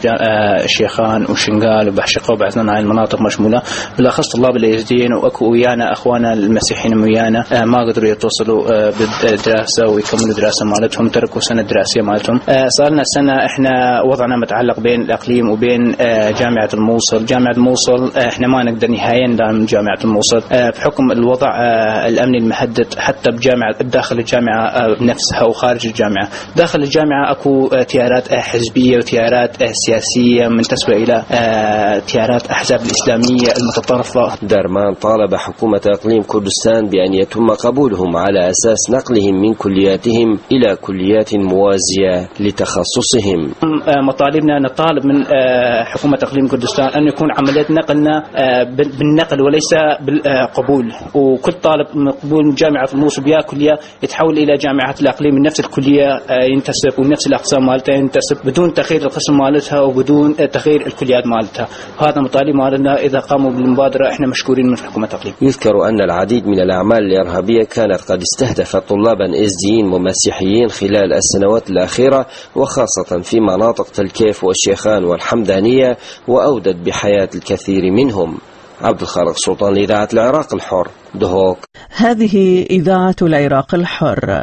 شيخان وشنغال وبحشقة وبعثنا عن المناطق مشمولة، بالأخص طلاب الإزديين وأكو ويانا أخوانا المسيحيين ويانا ما قدروا يتوصلوا بالدراسة ويكملوا دراسة مالتهم، تركوا سنة دراسية مالتهم. صار لنا سنة احنا وضعنا متعلق بين الأقليم وبين جامعة الموصل. جامعة الموصل احنا ما نقدر نهائيا من جامعة الموصل بحكم الوضع الأمني المحدد حتى بجامعة داخل الجامعة نفسها وخارج الجامعة. داخل الجامعة أكو تيارات حزبية وتيارات سياسية منتسبة إلى تيارات أحزاب الإسلامية المتطرفة. درمان طالب حكومة أقليم كردستان بأن يتم قبولهم على أساس نقلهم من كلياتهم إلى كليات موازية لتخصصهم. مطالبنا نطالب من حكومة أقليم كردستان أن يكون عملية نقلنا بالنقل وليس بالقبول، وكل طالب مقبول من جامعة في الموصل بها كلية يتحول إلى جامعة الأقليم من نفس الكلية ينتسب ونفس الأقسام مالتها ينتسب بدون تغيير القسم مالتها وبدون تغيير الكليات مالتها. هذا مطالب مالنا، إذا قاموا بالمبادرة احنا مشكورين من حكومة أقليم. يذكر أن العديد من الأعمال الإرهابية كانت قد استهدفت طلابا إزديين ومسيحيين خلال السنوات الأخيرة وخاصة في مناطق تلكيف والشيخان والحمدانية وأودت بحياة الكثير منهم. عبد الخالق سلطان لإذاعة العراق الحر، دهوك. هذه إذاعة العراق الحر.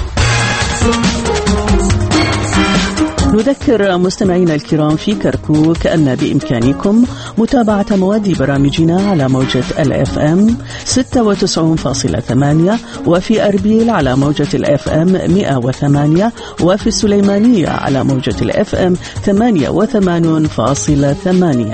نذكر مستمعينا الكرام في كركوك أن بإمكانكم متابعة مواد برامجنا على موجة الFM 96.8 وفي أربيل على موجة الFM 108 وفي السليمانية على موجة الFM 88.8.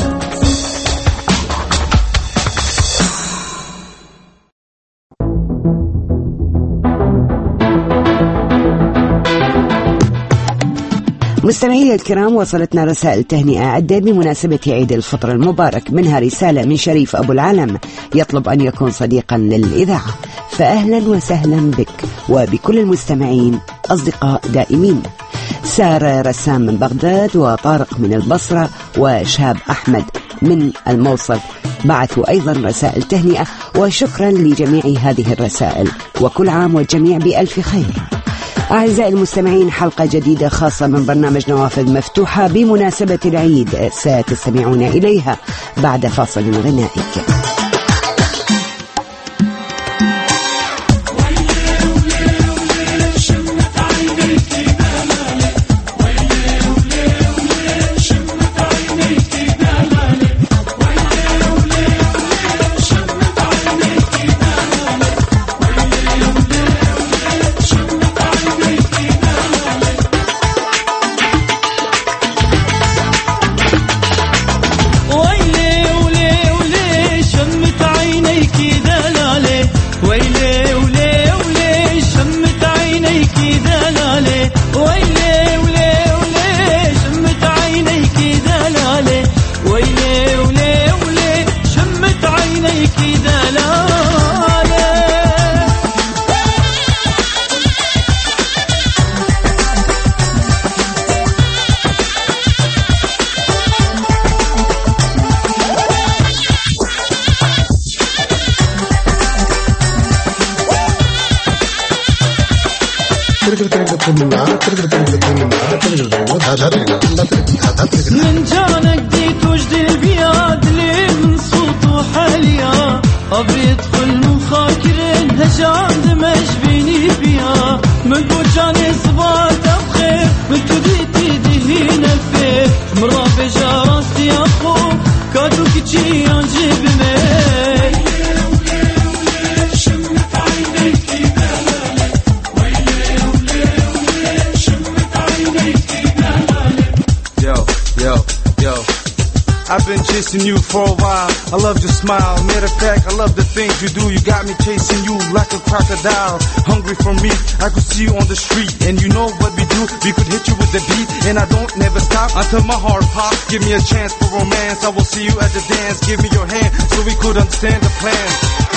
مستمعي الكرام، وصلتنا رسائل تهنئة عدة بمناسبة عيد الفطر المبارك، منها رسالة من شريف أبو العلم يطلب أن يكون صديقا للإذاعة، فأهلا وسهلا بك وبكل المستمعين أصدقاء دائمين. سارة رسام من بغداد وطارق من البصرة وشهاب أحمد من الموصل بعثوا أيضا رسائل تهنئة، وشكرا لجميع هذه الرسائل وكل عام والجميع بألف خير. أعزائي المستمعين، حلقة جديدة خاصة من برنامج نوافذ مفتوحة بمناسبة العيد ستستمعون إليها بعد فاصل غنائي. من جانك ديت وجد البياد ليه من صوته حاليا أبي يدخل مخاكرين هجان دمج بيني بيا من بوجاني صبات أبخير من تديتي دهين الفير مرة بجارتي أخو كادو كتشي ينجيب مي I've been chasing you for a while. I love your smile. Matter of fact, I love the things you do. You got me chasing you like a crocodile. Hungry for meat, I could see you on the street. And you know what we do? We could hit you with the beat. And I don't never stop until my heart pops. Give me a chance for romance. I will see you at the dance. Give me your hand so we could understand the plan.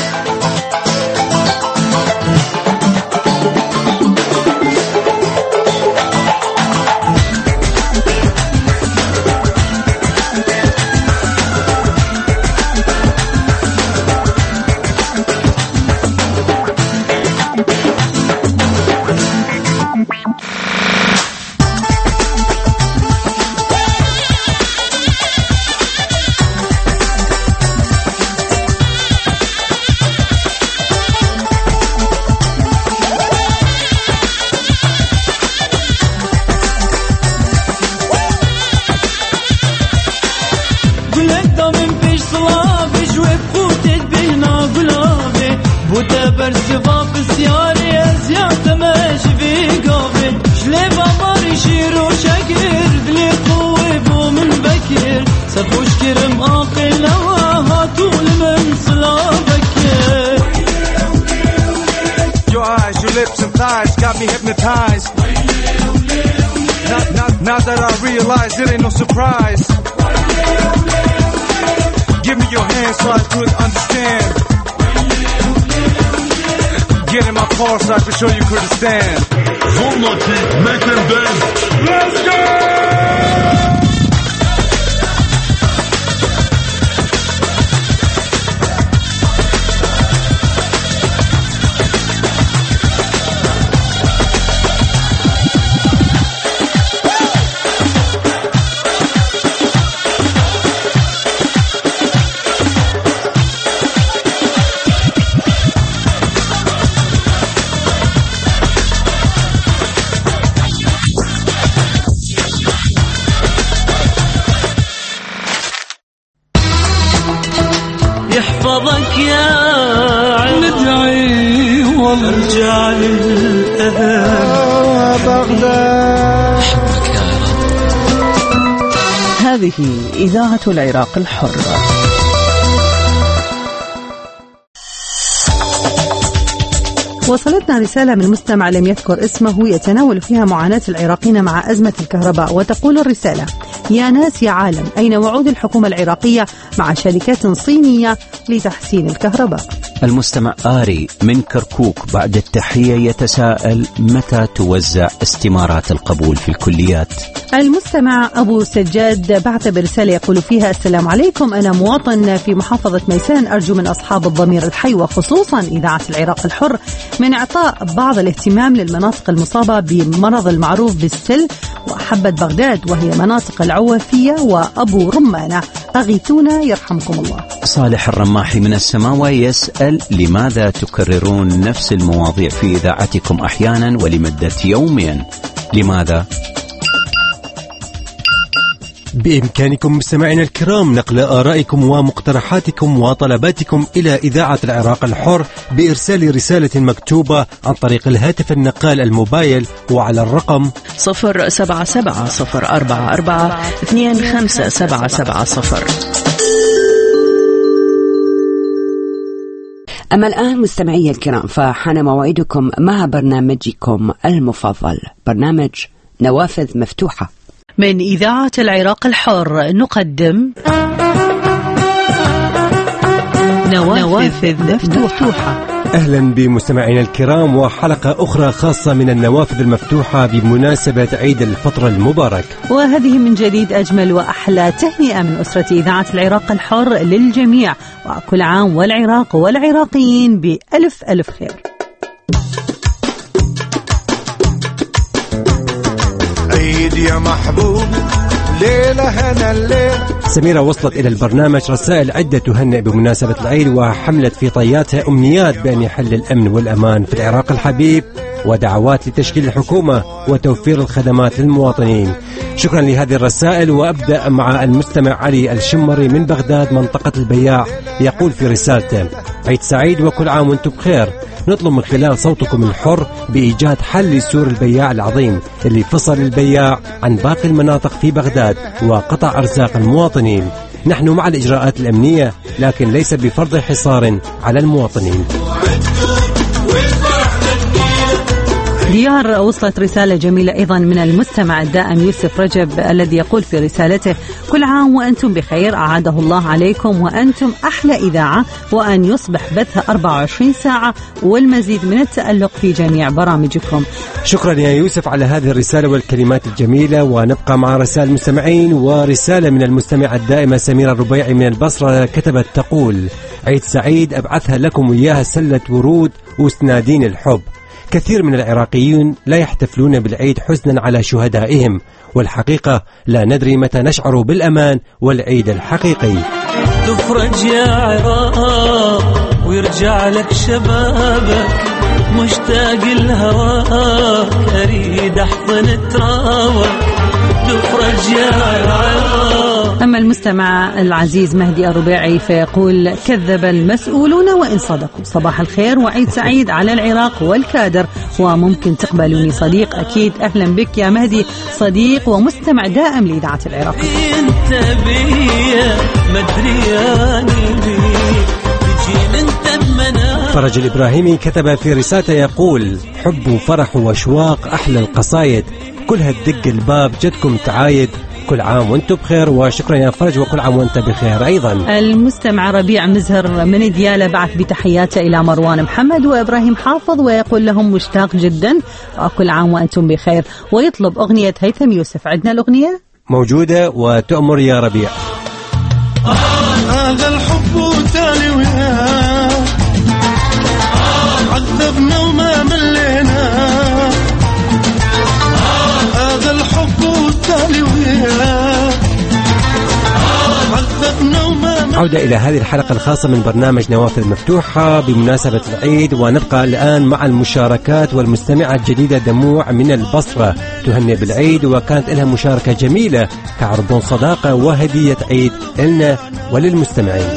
Got me hypnotized. Now that I realize it ain't no surprise. Give me your hand so I could understand. Get in my car so I could show you could stand. Make them dance. Let's go! يحفظك يا ندعي وارجع للأهل بغداد. هذه إذاعة العراق الحر. وصلتنا رسالة من مستمع لم يذكر اسمه يتناول فيها معاناة العراقيين مع أزمة الكهرباء، وتقول الرسالة: يا ناس يا عالم، أين وعود الحكومة العراقية مع شركات صينية لتحسين الكهرباء؟ المستمع آري من كركوك بعد التحية يتساءل: متى توزع استمارات القبول في الكليات؟ المستمع أبو سجاد بعث برسالة يقول فيها: السلام عليكم، أنا مواطن في محافظة ميسان، أرجو من أصحاب الضمير الحي وخصوصا إذاعة العراق الحر من إعطاء بعض الاهتمام للمناطق المصابة بمرض المعروف بالسل وحبة بغداد، وهي مناطق العوافية وأبو رمانة، أغيثونا يرحمكم الله. صالح الرماحي من السماوة يسأل: لماذا تكررون نفس المواضيع في إذاعتكم أحيانا ولمدة يومين؟ لماذا؟ بإمكانكم مستمعينا الكرام نقل آرائكم ومقترحاتكم وطلباتكم إلى إذاعة العراق الحر بإرسال رسالة مكتوبة عن طريق الهاتف النقال الموبايل وعلى الرقم 077-044-25770. أما الآن مستمعي الكرام فحان موعدكم مع برنامجكم المفضل، برنامج نوافذ مفتوحة. من إذاعة العراق الحر نقدم نوافذ مفتوحة. أهلا بمستمعينا الكرام وحلقة أخرى خاصة من النوافذ المفتوحة بمناسبة عيد الفطر المبارك، وهذه من جديد أجمل وأحلى تهنئة من أسرة إذاعة العراق الحر للجميع، وكل عام والعراق والعراقيين بألف ألف خير. عيد يا محبوب ليلة هنا الليلة. سميرة وصلت إلى البرنامج رسائل عدة تهنئ بمناسبة العيد، وحملت في طياتها أمنيات بأن يحل الأمن والأمان في العراق الحبيب، ودعوات لتشكيل الحكومة وتوفير الخدمات للمواطنين. شكرا لهذه الرسائل. وأبدأ مع المستمع علي الشمري من بغداد منطقة البياع، يقول في رسالته: عيد سعيد وكل عام وانتم بخير. نطلب من خلال صوتكم الحر بإيجاد حل لسور البياع العظيم اللي فصل البياع عن باقي المناطق في بغداد وقطع أرزاق المواطنين. نحن مع الإجراءات الأمنية، لكن ليس بفرض حصار على المواطنين. ديار وصلت رسالة جميلة أيضا من المستمع الدائم يوسف رجب، الذي يقول في رسالته: كل عام وأنتم بخير، أعاده الله عليكم وأنتم أحلى إذاعة، وأن يصبح بثها 24 ساعة والمزيد من التألق في جميع برامجكم. شكرا يا يوسف على هذه الرسالة والكلمات الجميلة. ونبقى مع رسائل المستمعين، ورسالة من المستمعة الدائمة سميرة الربيعي من البصرة، كتبت تقول: عيد سعيد، أبعثها لكم وياها سلة ورود وسنادين الحب. كثير من العراقيين لا يحتفلون بالعيد حزنا على شهدائهم، والحقيقة لا ندري متى نشعر بالأمان والعيد الحقيقي. تفرج يا عراق ويرجع لك شبابك، مشتاق لهواك أريد أحضن ترابك. تفرج يا عراق. أما المستمع العزيز مهدي الربيعي فيقول: كذب المسؤولون وإن صدقوا. صباح الخير وعيد سعيد على العراق والكادر، وممكن تقبلوني صديق. أكيد أهلا بك يا مهدي، صديق ومستمع دائم لإذاعة العراق. انت بيا مدرياني بيك تجين انت بمنام. فرج الإبراهيمي كتب في رسالته يقول: حب وفرح وأشواق أحلى القصايد، كلها تدق الباب جدكم تعايد. كل عام وانتم بخير. وشكرا يا فرج، وكل عام وانت بخير أيضا. المستمع ربيع مزهر من ديالى بعث بتحياته إلى مروان محمد وإبراهيم حافظ، ويقول لهم مشتاق جدا وكل عام وانتم بخير، ويطلب أغنية هيثم يوسف. عندنا الأغنية موجودة وتؤمر يا ربيع. هذا الحب وتالي وياه عذبنا وما ملينا. هذا الحب وتالي وياه عذبنا وما ملينا. عودة إلى هذه الحلقة الخاصة من برنامج نوافذ مفتوحة بمناسبة العيد، ونبقى الآن مع المشاركات. والمستمعة الجديدة دموع من البصرة تهنئ بالعيد، وكانت لها مشاركة جميلة كعرضون صداقة وهدية عيد لنا وللمستمعين.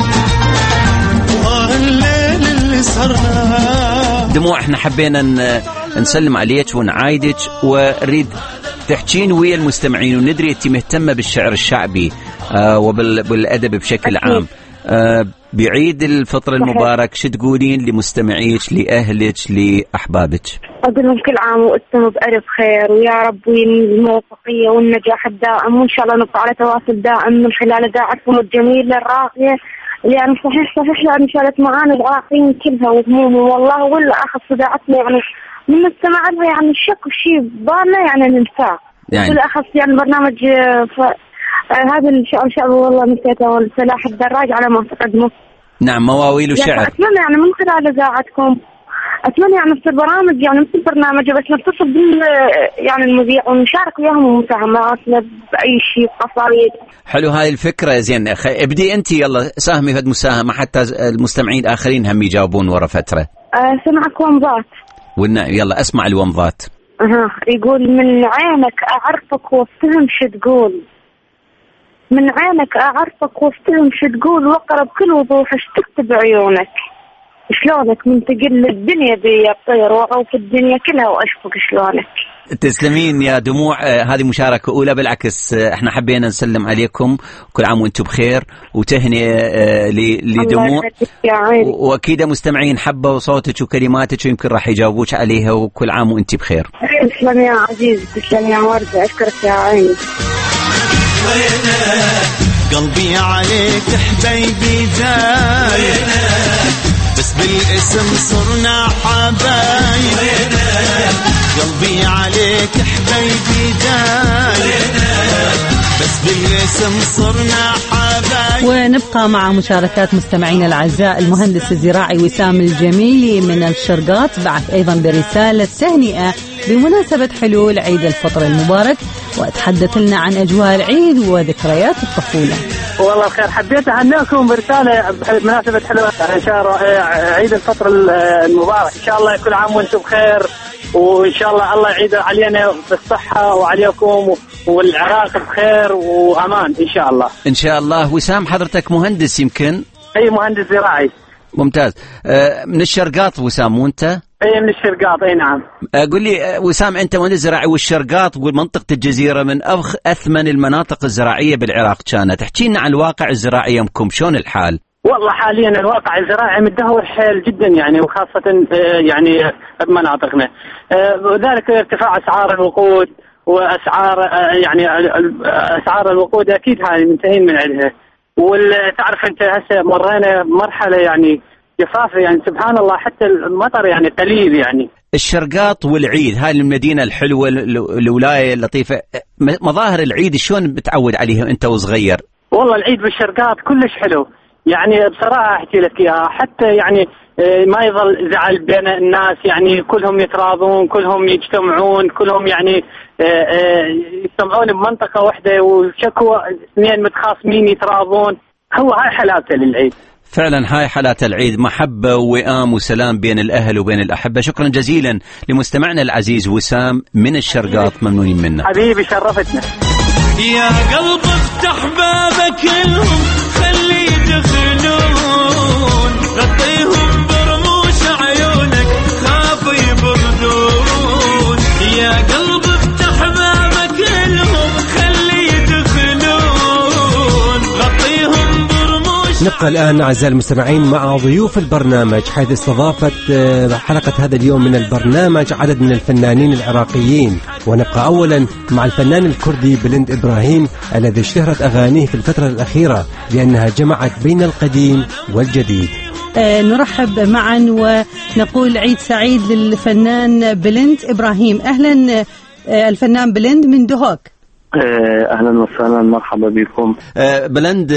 دموع، احنا حبينا نسلم عليك ونعايدك، وريد تحكين ويا المستمعين، وندري انت مهتمة بالشعر الشعبي وبالأدب بشكل عام. بعيد الفطر المبارك شو تقولين لمستمعيك، لأهلك، لأحبابك؟ أقول لهم كل عام وأنتم بألف خير، ويا رب الموفقية والنجاح الدائم، وإن شاء الله نبقى على تواصل دائم من خلال إذاعتكم الجميلة الراقية. يعني صحيح يعني شالت معانا العراقيين كلها وهمومهم والله، ولا أخذ إذاعتنا يعني من نستمع لها يعني شك وشيء بالنا يعني ننساه يعني. بالأخص يعني برنامج هذا إن شاء الله والله نسيته، والفلاح الدراج على ما تقدمه. نعم، مواويل وشعر. يعني أتمنى يعني من خلال إذاعتكم، أتمنى يعني مثل برامج يعني مثل برنامج بس نتصل بال يعني المذيع ونشارك وياهم ومساهماتنا بأي شيء، قصايد. حلو هاي الفكرة. زين ابدي أنت، يلا ساهمي في مساهمة حتى المستمعين الآخرين هم يجاوبون ورا فترة. سمعك ومضات. يلا أسمع الومضات. يقول: من عينك أعرفك وافتهم شو تقول، من عينك أعرفك وافتهم شو تقول، وأقرب كل وضوح اشتقت بعيونك، شلونك من تقل الدنيا بيا بطير، وأعوف الدنيا كلها وأشفق شلونك. تسلمين يا دموع. هذه مشاركة أولى، بالعكس احنا حبينا نسلم عليكم، كل عام وانتم بخير، وتهنئة لدموع، وأكيد مستمعين حبوا صوتك وكلماتك ويمكن راح يجاوبوك عليها، وكل عام وانت بخير. تسلم يا عزيز، تسلم يا وردة، أشكرك يا عيني. قلبي عليك حبيبي جاي، بس بالاسم صرنا حبايب. قلبي عليك حبيبي جاي، بس بالاسم صرنا حبايب. ونبقى مع مشاركات مستمعينا الأعزاء. المهندس الزراعي وسام الجميلي من الشرقاط بعث أيضا برسالة تهنئة بمناسبة حلول عيد الفطر المبارك، وتحدث لنا عن أجواء العيد وذكريات الطفولة. والله خير، حبيت أهنئكم برسالة بمناسبة حلول عيد الفطر المبارك. إن شاء الله كل عام وأنتم بخير، وإن شاء الله يعيد علينا بالصحة وعليكم والعراق بخير وأمان إن شاء الله. إن شاء الله. وسام حضرتك مهندس يمكن؟ أي مهندس زراعي. ممتاز. من الشرقاط وسام وأنت؟ أي من الشرقاط. أي نعم. قل لي وسام، أنت مهندس زراعي والشرقاط ومنطقة الجزيرة من أثمن المناطق الزراعية بالعراق كانت، تحكي لنا عن الواقع الزراعي يمكم شلون الحال؟ والله حاليا الواقع الزراعي متدهور حيل جدا يعني، وخاصة يعني بمناطقنا، وذلك ارتفاع أسعار الوقود وأسعار يعني أسعار الوقود أكيد هاي منتهين من عندها. وتعرف أنت هسه مرينا مرحلة يعني جفاف يعني سبحان الله، حتى المطر يعني قليل يعني. الشرقاط والعيد، هاي المدينة الحلوة الولاية اللطيفة، مظاهر العيد شلون بتعود عليها أنت وصغير؟ والله العيد بالشرقاط كلش حلو يعني بصراحة أحكي لك إياها، حتى يعني ما يظل زعل بين الناس يعني، كلهم يتراضون، كلهم يجتمعون، كلهم يعني يجتمعون بمنطقة واحدة، وشكوى اثنين متخاصمين يتراضون. هو هاي حلاوته للعيد فعلا، هاي حالات العيد، محبة ووئام وسلام بين الأهل وبين الأحبة. شكرا جزيلا لمستمعنا العزيز وسام من الشرقاط، ممنونين منه. حبيبي شرفتنا. يا قلب افتح بابك لهم خلي يدخلون، غطيهم برموش عيونك خافوا يبردون. يا قلب افتح بابك لهم خلي يدخلون، غطيهم برموش. نبقى الآن أعزائي المستمعين مع ضيوف البرنامج، حيث استضافت حلقة هذا اليوم من البرنامج عدد من الفنانين العراقيين. ونبقى أولا مع الفنان الكردي بلند إبراهيم الذي اشتهرت أغانيه في الفترة الأخيرة لأنها جمعت بين القديم والجديد. نرحب معا ونقول عيد سعيد للفنان بلند إبراهيم. أهلا الفنان بلند من دهوك. أهلا وسهلا، مرحبا بكم. بلند،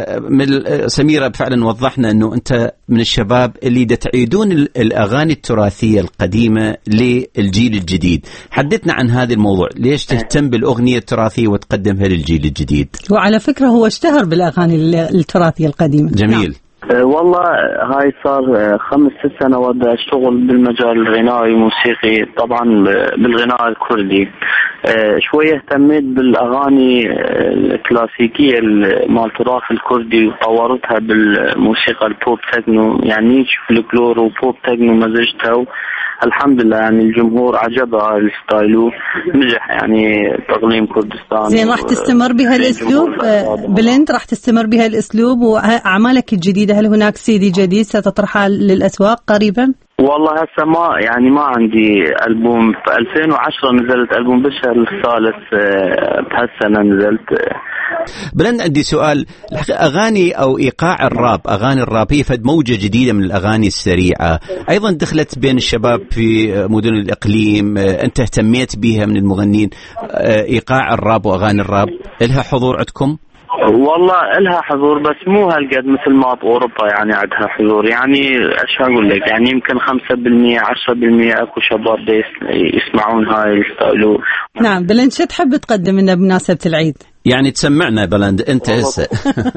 سميرة فعلا وضحنا أنه أنت من الشباب اللي تعيدون الأغاني التراثية القديمة للجيل الجديد. حدثنا عن هذا الموضوع، ليش تهتم بالأغنية التراثية وتقدمها للجيل الجديد؟ وعلى فكرة هو اشتهر بالأغاني التراثية القديمة. جميل. والله هاي صار 5-6 سنوات أشتغل بالمجال الغنائي والموسيقي، طبعا بالغناء الكردي. شوية اهتميت بالأغاني الكلاسيكية مال التراث الكردي وطورتها بالموسيقى البوب تكنو، يعني فلكلور وبوب تكنو مزجتها. الحمد لله يعني الجمهور عجبها الستايلو، نجح يعني تقليم كردستان. زين، راح تستمر بهالاسلوب بلند؟ راح تستمر بهالاسلوب واعمالك الجديدة؟ هل هناك سيدي جديد ستطرحها للاسواق قريبا؟ والله هسه ما عندي ألبوم. في 2010 نزلت ألبوم بالشهر الثالث بهالسنة نزلت. بلند عندي سؤال، أغاني أو إيقاع الراب، أغاني الراب هي فد موجة جديدة من الأغاني السريعة، أيضا دخلت بين الشباب في مدن الإقليم، أنت اهتميت بها من المغنين. إيقاع الراب وأغاني الراب لها حضور عندكم؟ والله لها حضور بس مو هالقد مثل ما بأوروبا يعني عندها حضور. يعني ايش اقول لك، يعني يمكن 5% 10% اكو شباب يسمعون هاي الستايلو. نعم. بلند، شو تحب تقدم لنا بمناسبة العيد؟ يعني تسمعنا بلند انت هسه.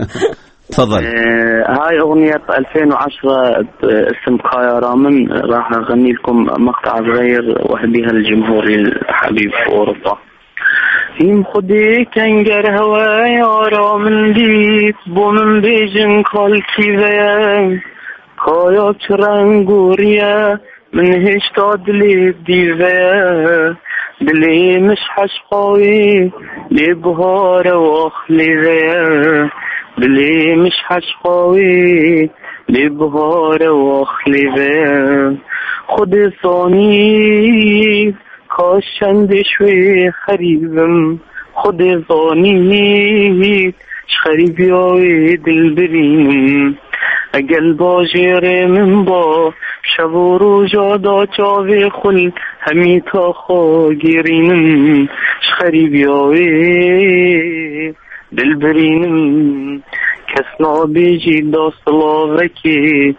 تفضل. هاي أغنية 2010 اسم كايا رامن، راح أغني لكم مقطع صغير وأهديها للجمهوري الحبيب في أوروبا. این خودی کنگر هوای آرامن دید بومن بیجن کالکی ویم کایا چرنگوریه من هشتا دلی دیوه دلی مش حشقاوی لی بهار و اخلی ویم دلی مش حشقاوی لی بهار و اخلی ویم خود ثانی کاش چند شوی خریبم خود زانی خریبی های دل برینم اگل با جیر من با شب و روزا دا چاوی خل همی تا خوا گیرینم خریبی های دل برینم حسنا بيجي دوسلوفكي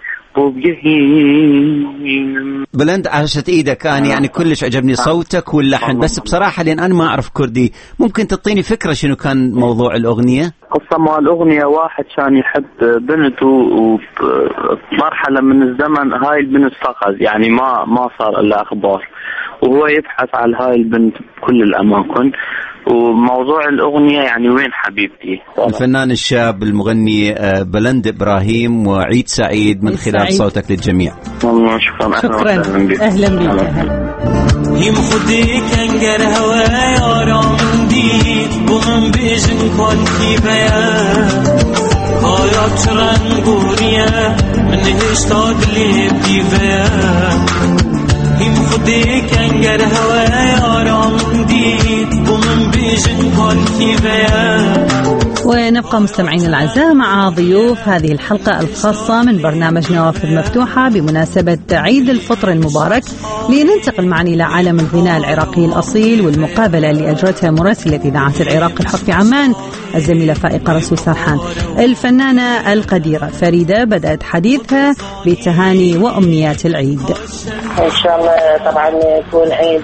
بلند عاشت ايدك. كان يعني كلش عجبني صوتك واللحن، بس بصراحة لأن أنا ما أعرف كردي، ممكن تعطيني فكرة شنو كان موضوع الأغنية؟ قصة مع الأغنية، واحد كان يحب بنته ومرحلة من الزمن هاي البنت فقد، يعني ما صار إلا أخبار، وهو يبحث على هاي البنت بكل الأماكن. وموضوع الأغنية يعني وين حبيبتي. الفنان الشاب المغني بلند إبراهيم، وعيد سعيد من خلال صوتك للجميع. شكرا. أهلا بك. هم خودی کنگر هوای آرام دید با هم بیشن کنی بیان کارا چرن گوریه من هشتاد لیب دیوان هم خودی کنگر هوای آرام دید با هم بیشن کنی بیان. ونبقى مستمعين الأعزاء مع ضيوف هذه الحلقة الخاصة من برنامج نوافذ مفتوحة بمناسبة عيد الفطر المبارك، لننتقل معا إلى عالم الغناء العراقي الأصيل والمقابلة اللي أجرتها مراسلة إذاعة العراق الحر في عمان الزميلة فائقة رسول سرحان. الفنانة القديرة فريدة بدأت حديثها بتهاني وأمنيات العيد. إن شاء الله طبعا يكون عيد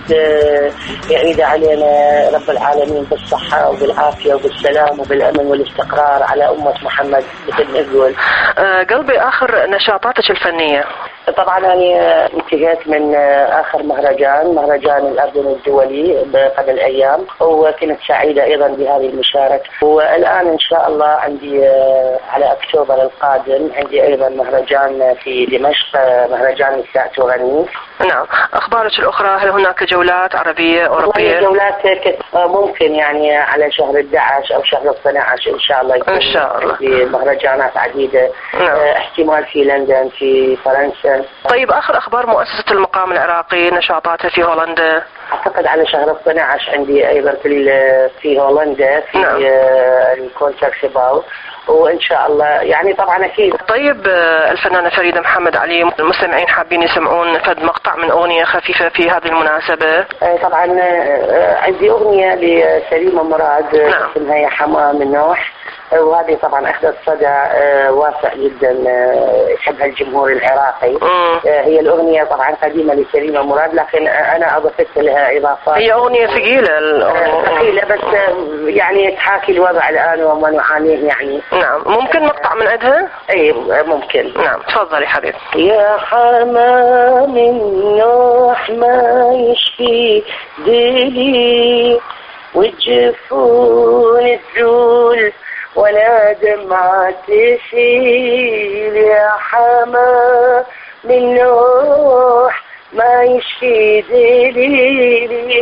يعيد علينا رب العالمين بالصحة وبالعافية وبالسلام وبالأمن والاستقرار على أمة محمد مثل ما نقول. قلبي، آخر نشاطاتك الفنية؟ طبعا أنا انتهيت من آخر مهرجان الأردن الدولي قبل أيام، وكنت سعيدة أيضا بهذه المشاركة. والآن إن شاء الله عندي على أكتوبر القادم عندي أيضا مهرجان في دمشق، مهرجان نساء تغني. نعم. أخبارك الأخرى، هل هناك جولات عربية أوروبية؟ جولات ممكن يعني على شهر 11 أو شهر 12 إن شاء الله يكون إن شاء الله في مهرجانات عديدة. نعم. احتمال في لندن، في فرنسا. طيب، آخر أخبار مؤسسة المقام العراقي، نشاطاتها في هولندا؟ أعتقد على شهر 12 عندي أيضا في هولندا في نعم. الكونسرت، وإن شاء الله يعني طبعا أكيد. طيب، الفنانة فريدة محمد علي، المستمعين حابين يسمعون فد مقطع من أغنية خفيفة في هذه المناسبة. طبعا عندي أغنية لسليمة مراد اسمها يا حمام من نوح، وهذه طبعا أخذت صدى واسع جدا يحبها الجمهور العراقي. هي الأغنية طبعا قديمة لسليمة مراد، لكن أنا أضفت لها إضافات. هي أغنية ثقيلة ثقيلة بس يعني تحاكي الوضع الآن وما نعانيه يعني. نعم. ممكن مقطع من عندها؟ أي ممكن. نعم، تفضلي حبيبي. يا حمام نوح ما يشفي دلي والجفون تزول ولا دمعة تسيل. يا حمام نوح ما يشفي دليلي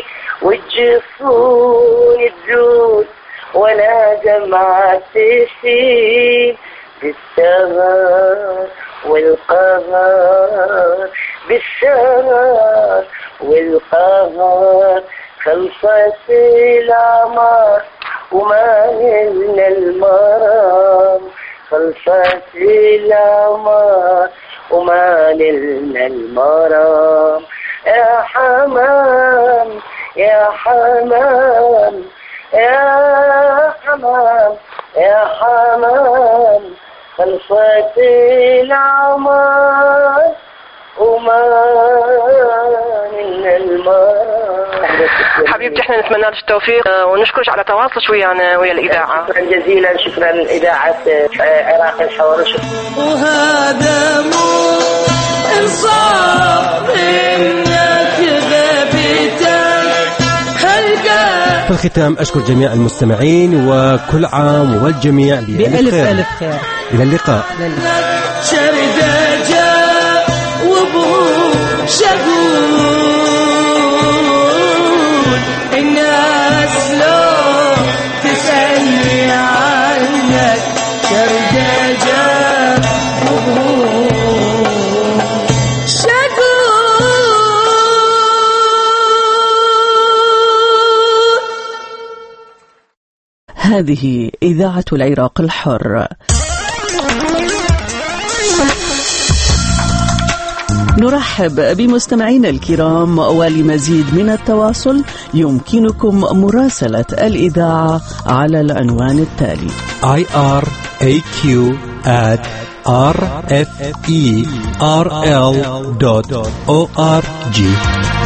والجفون تزول ولا دمعة تسيل. بالسهر والقمر بالسهر والقمر خلصت الأعمار وما نلنا المرام. خلصت الأعمار وما نلنا المرام. يا حمام يا حمام يا حمام يا حمام خلصت الأعمار وما من المرام. حبيبتي، احنا نتمنى لك التوفيق ونشكرك على تواصلك ويانا ويا الإذاعة. شكرا جزيلا. شكرا إذاعة عراق الحر. وهذا مو انصاف انك غبيتك هلقى. في الختام أشكر جميع المستمعين، وكل عام والجميع بألف ألف خير. إلى اللقاء. شردة جاء وابو شغول الناس لو تسألني عنك. شردة جاء وابو هذه إذاعة العراق الحر. نرحب بمستمعينا الكرام، ولمزيد من التواصل يمكنكم مراسلة الإذاعة على العنوان التالي: iraq@rferl.org.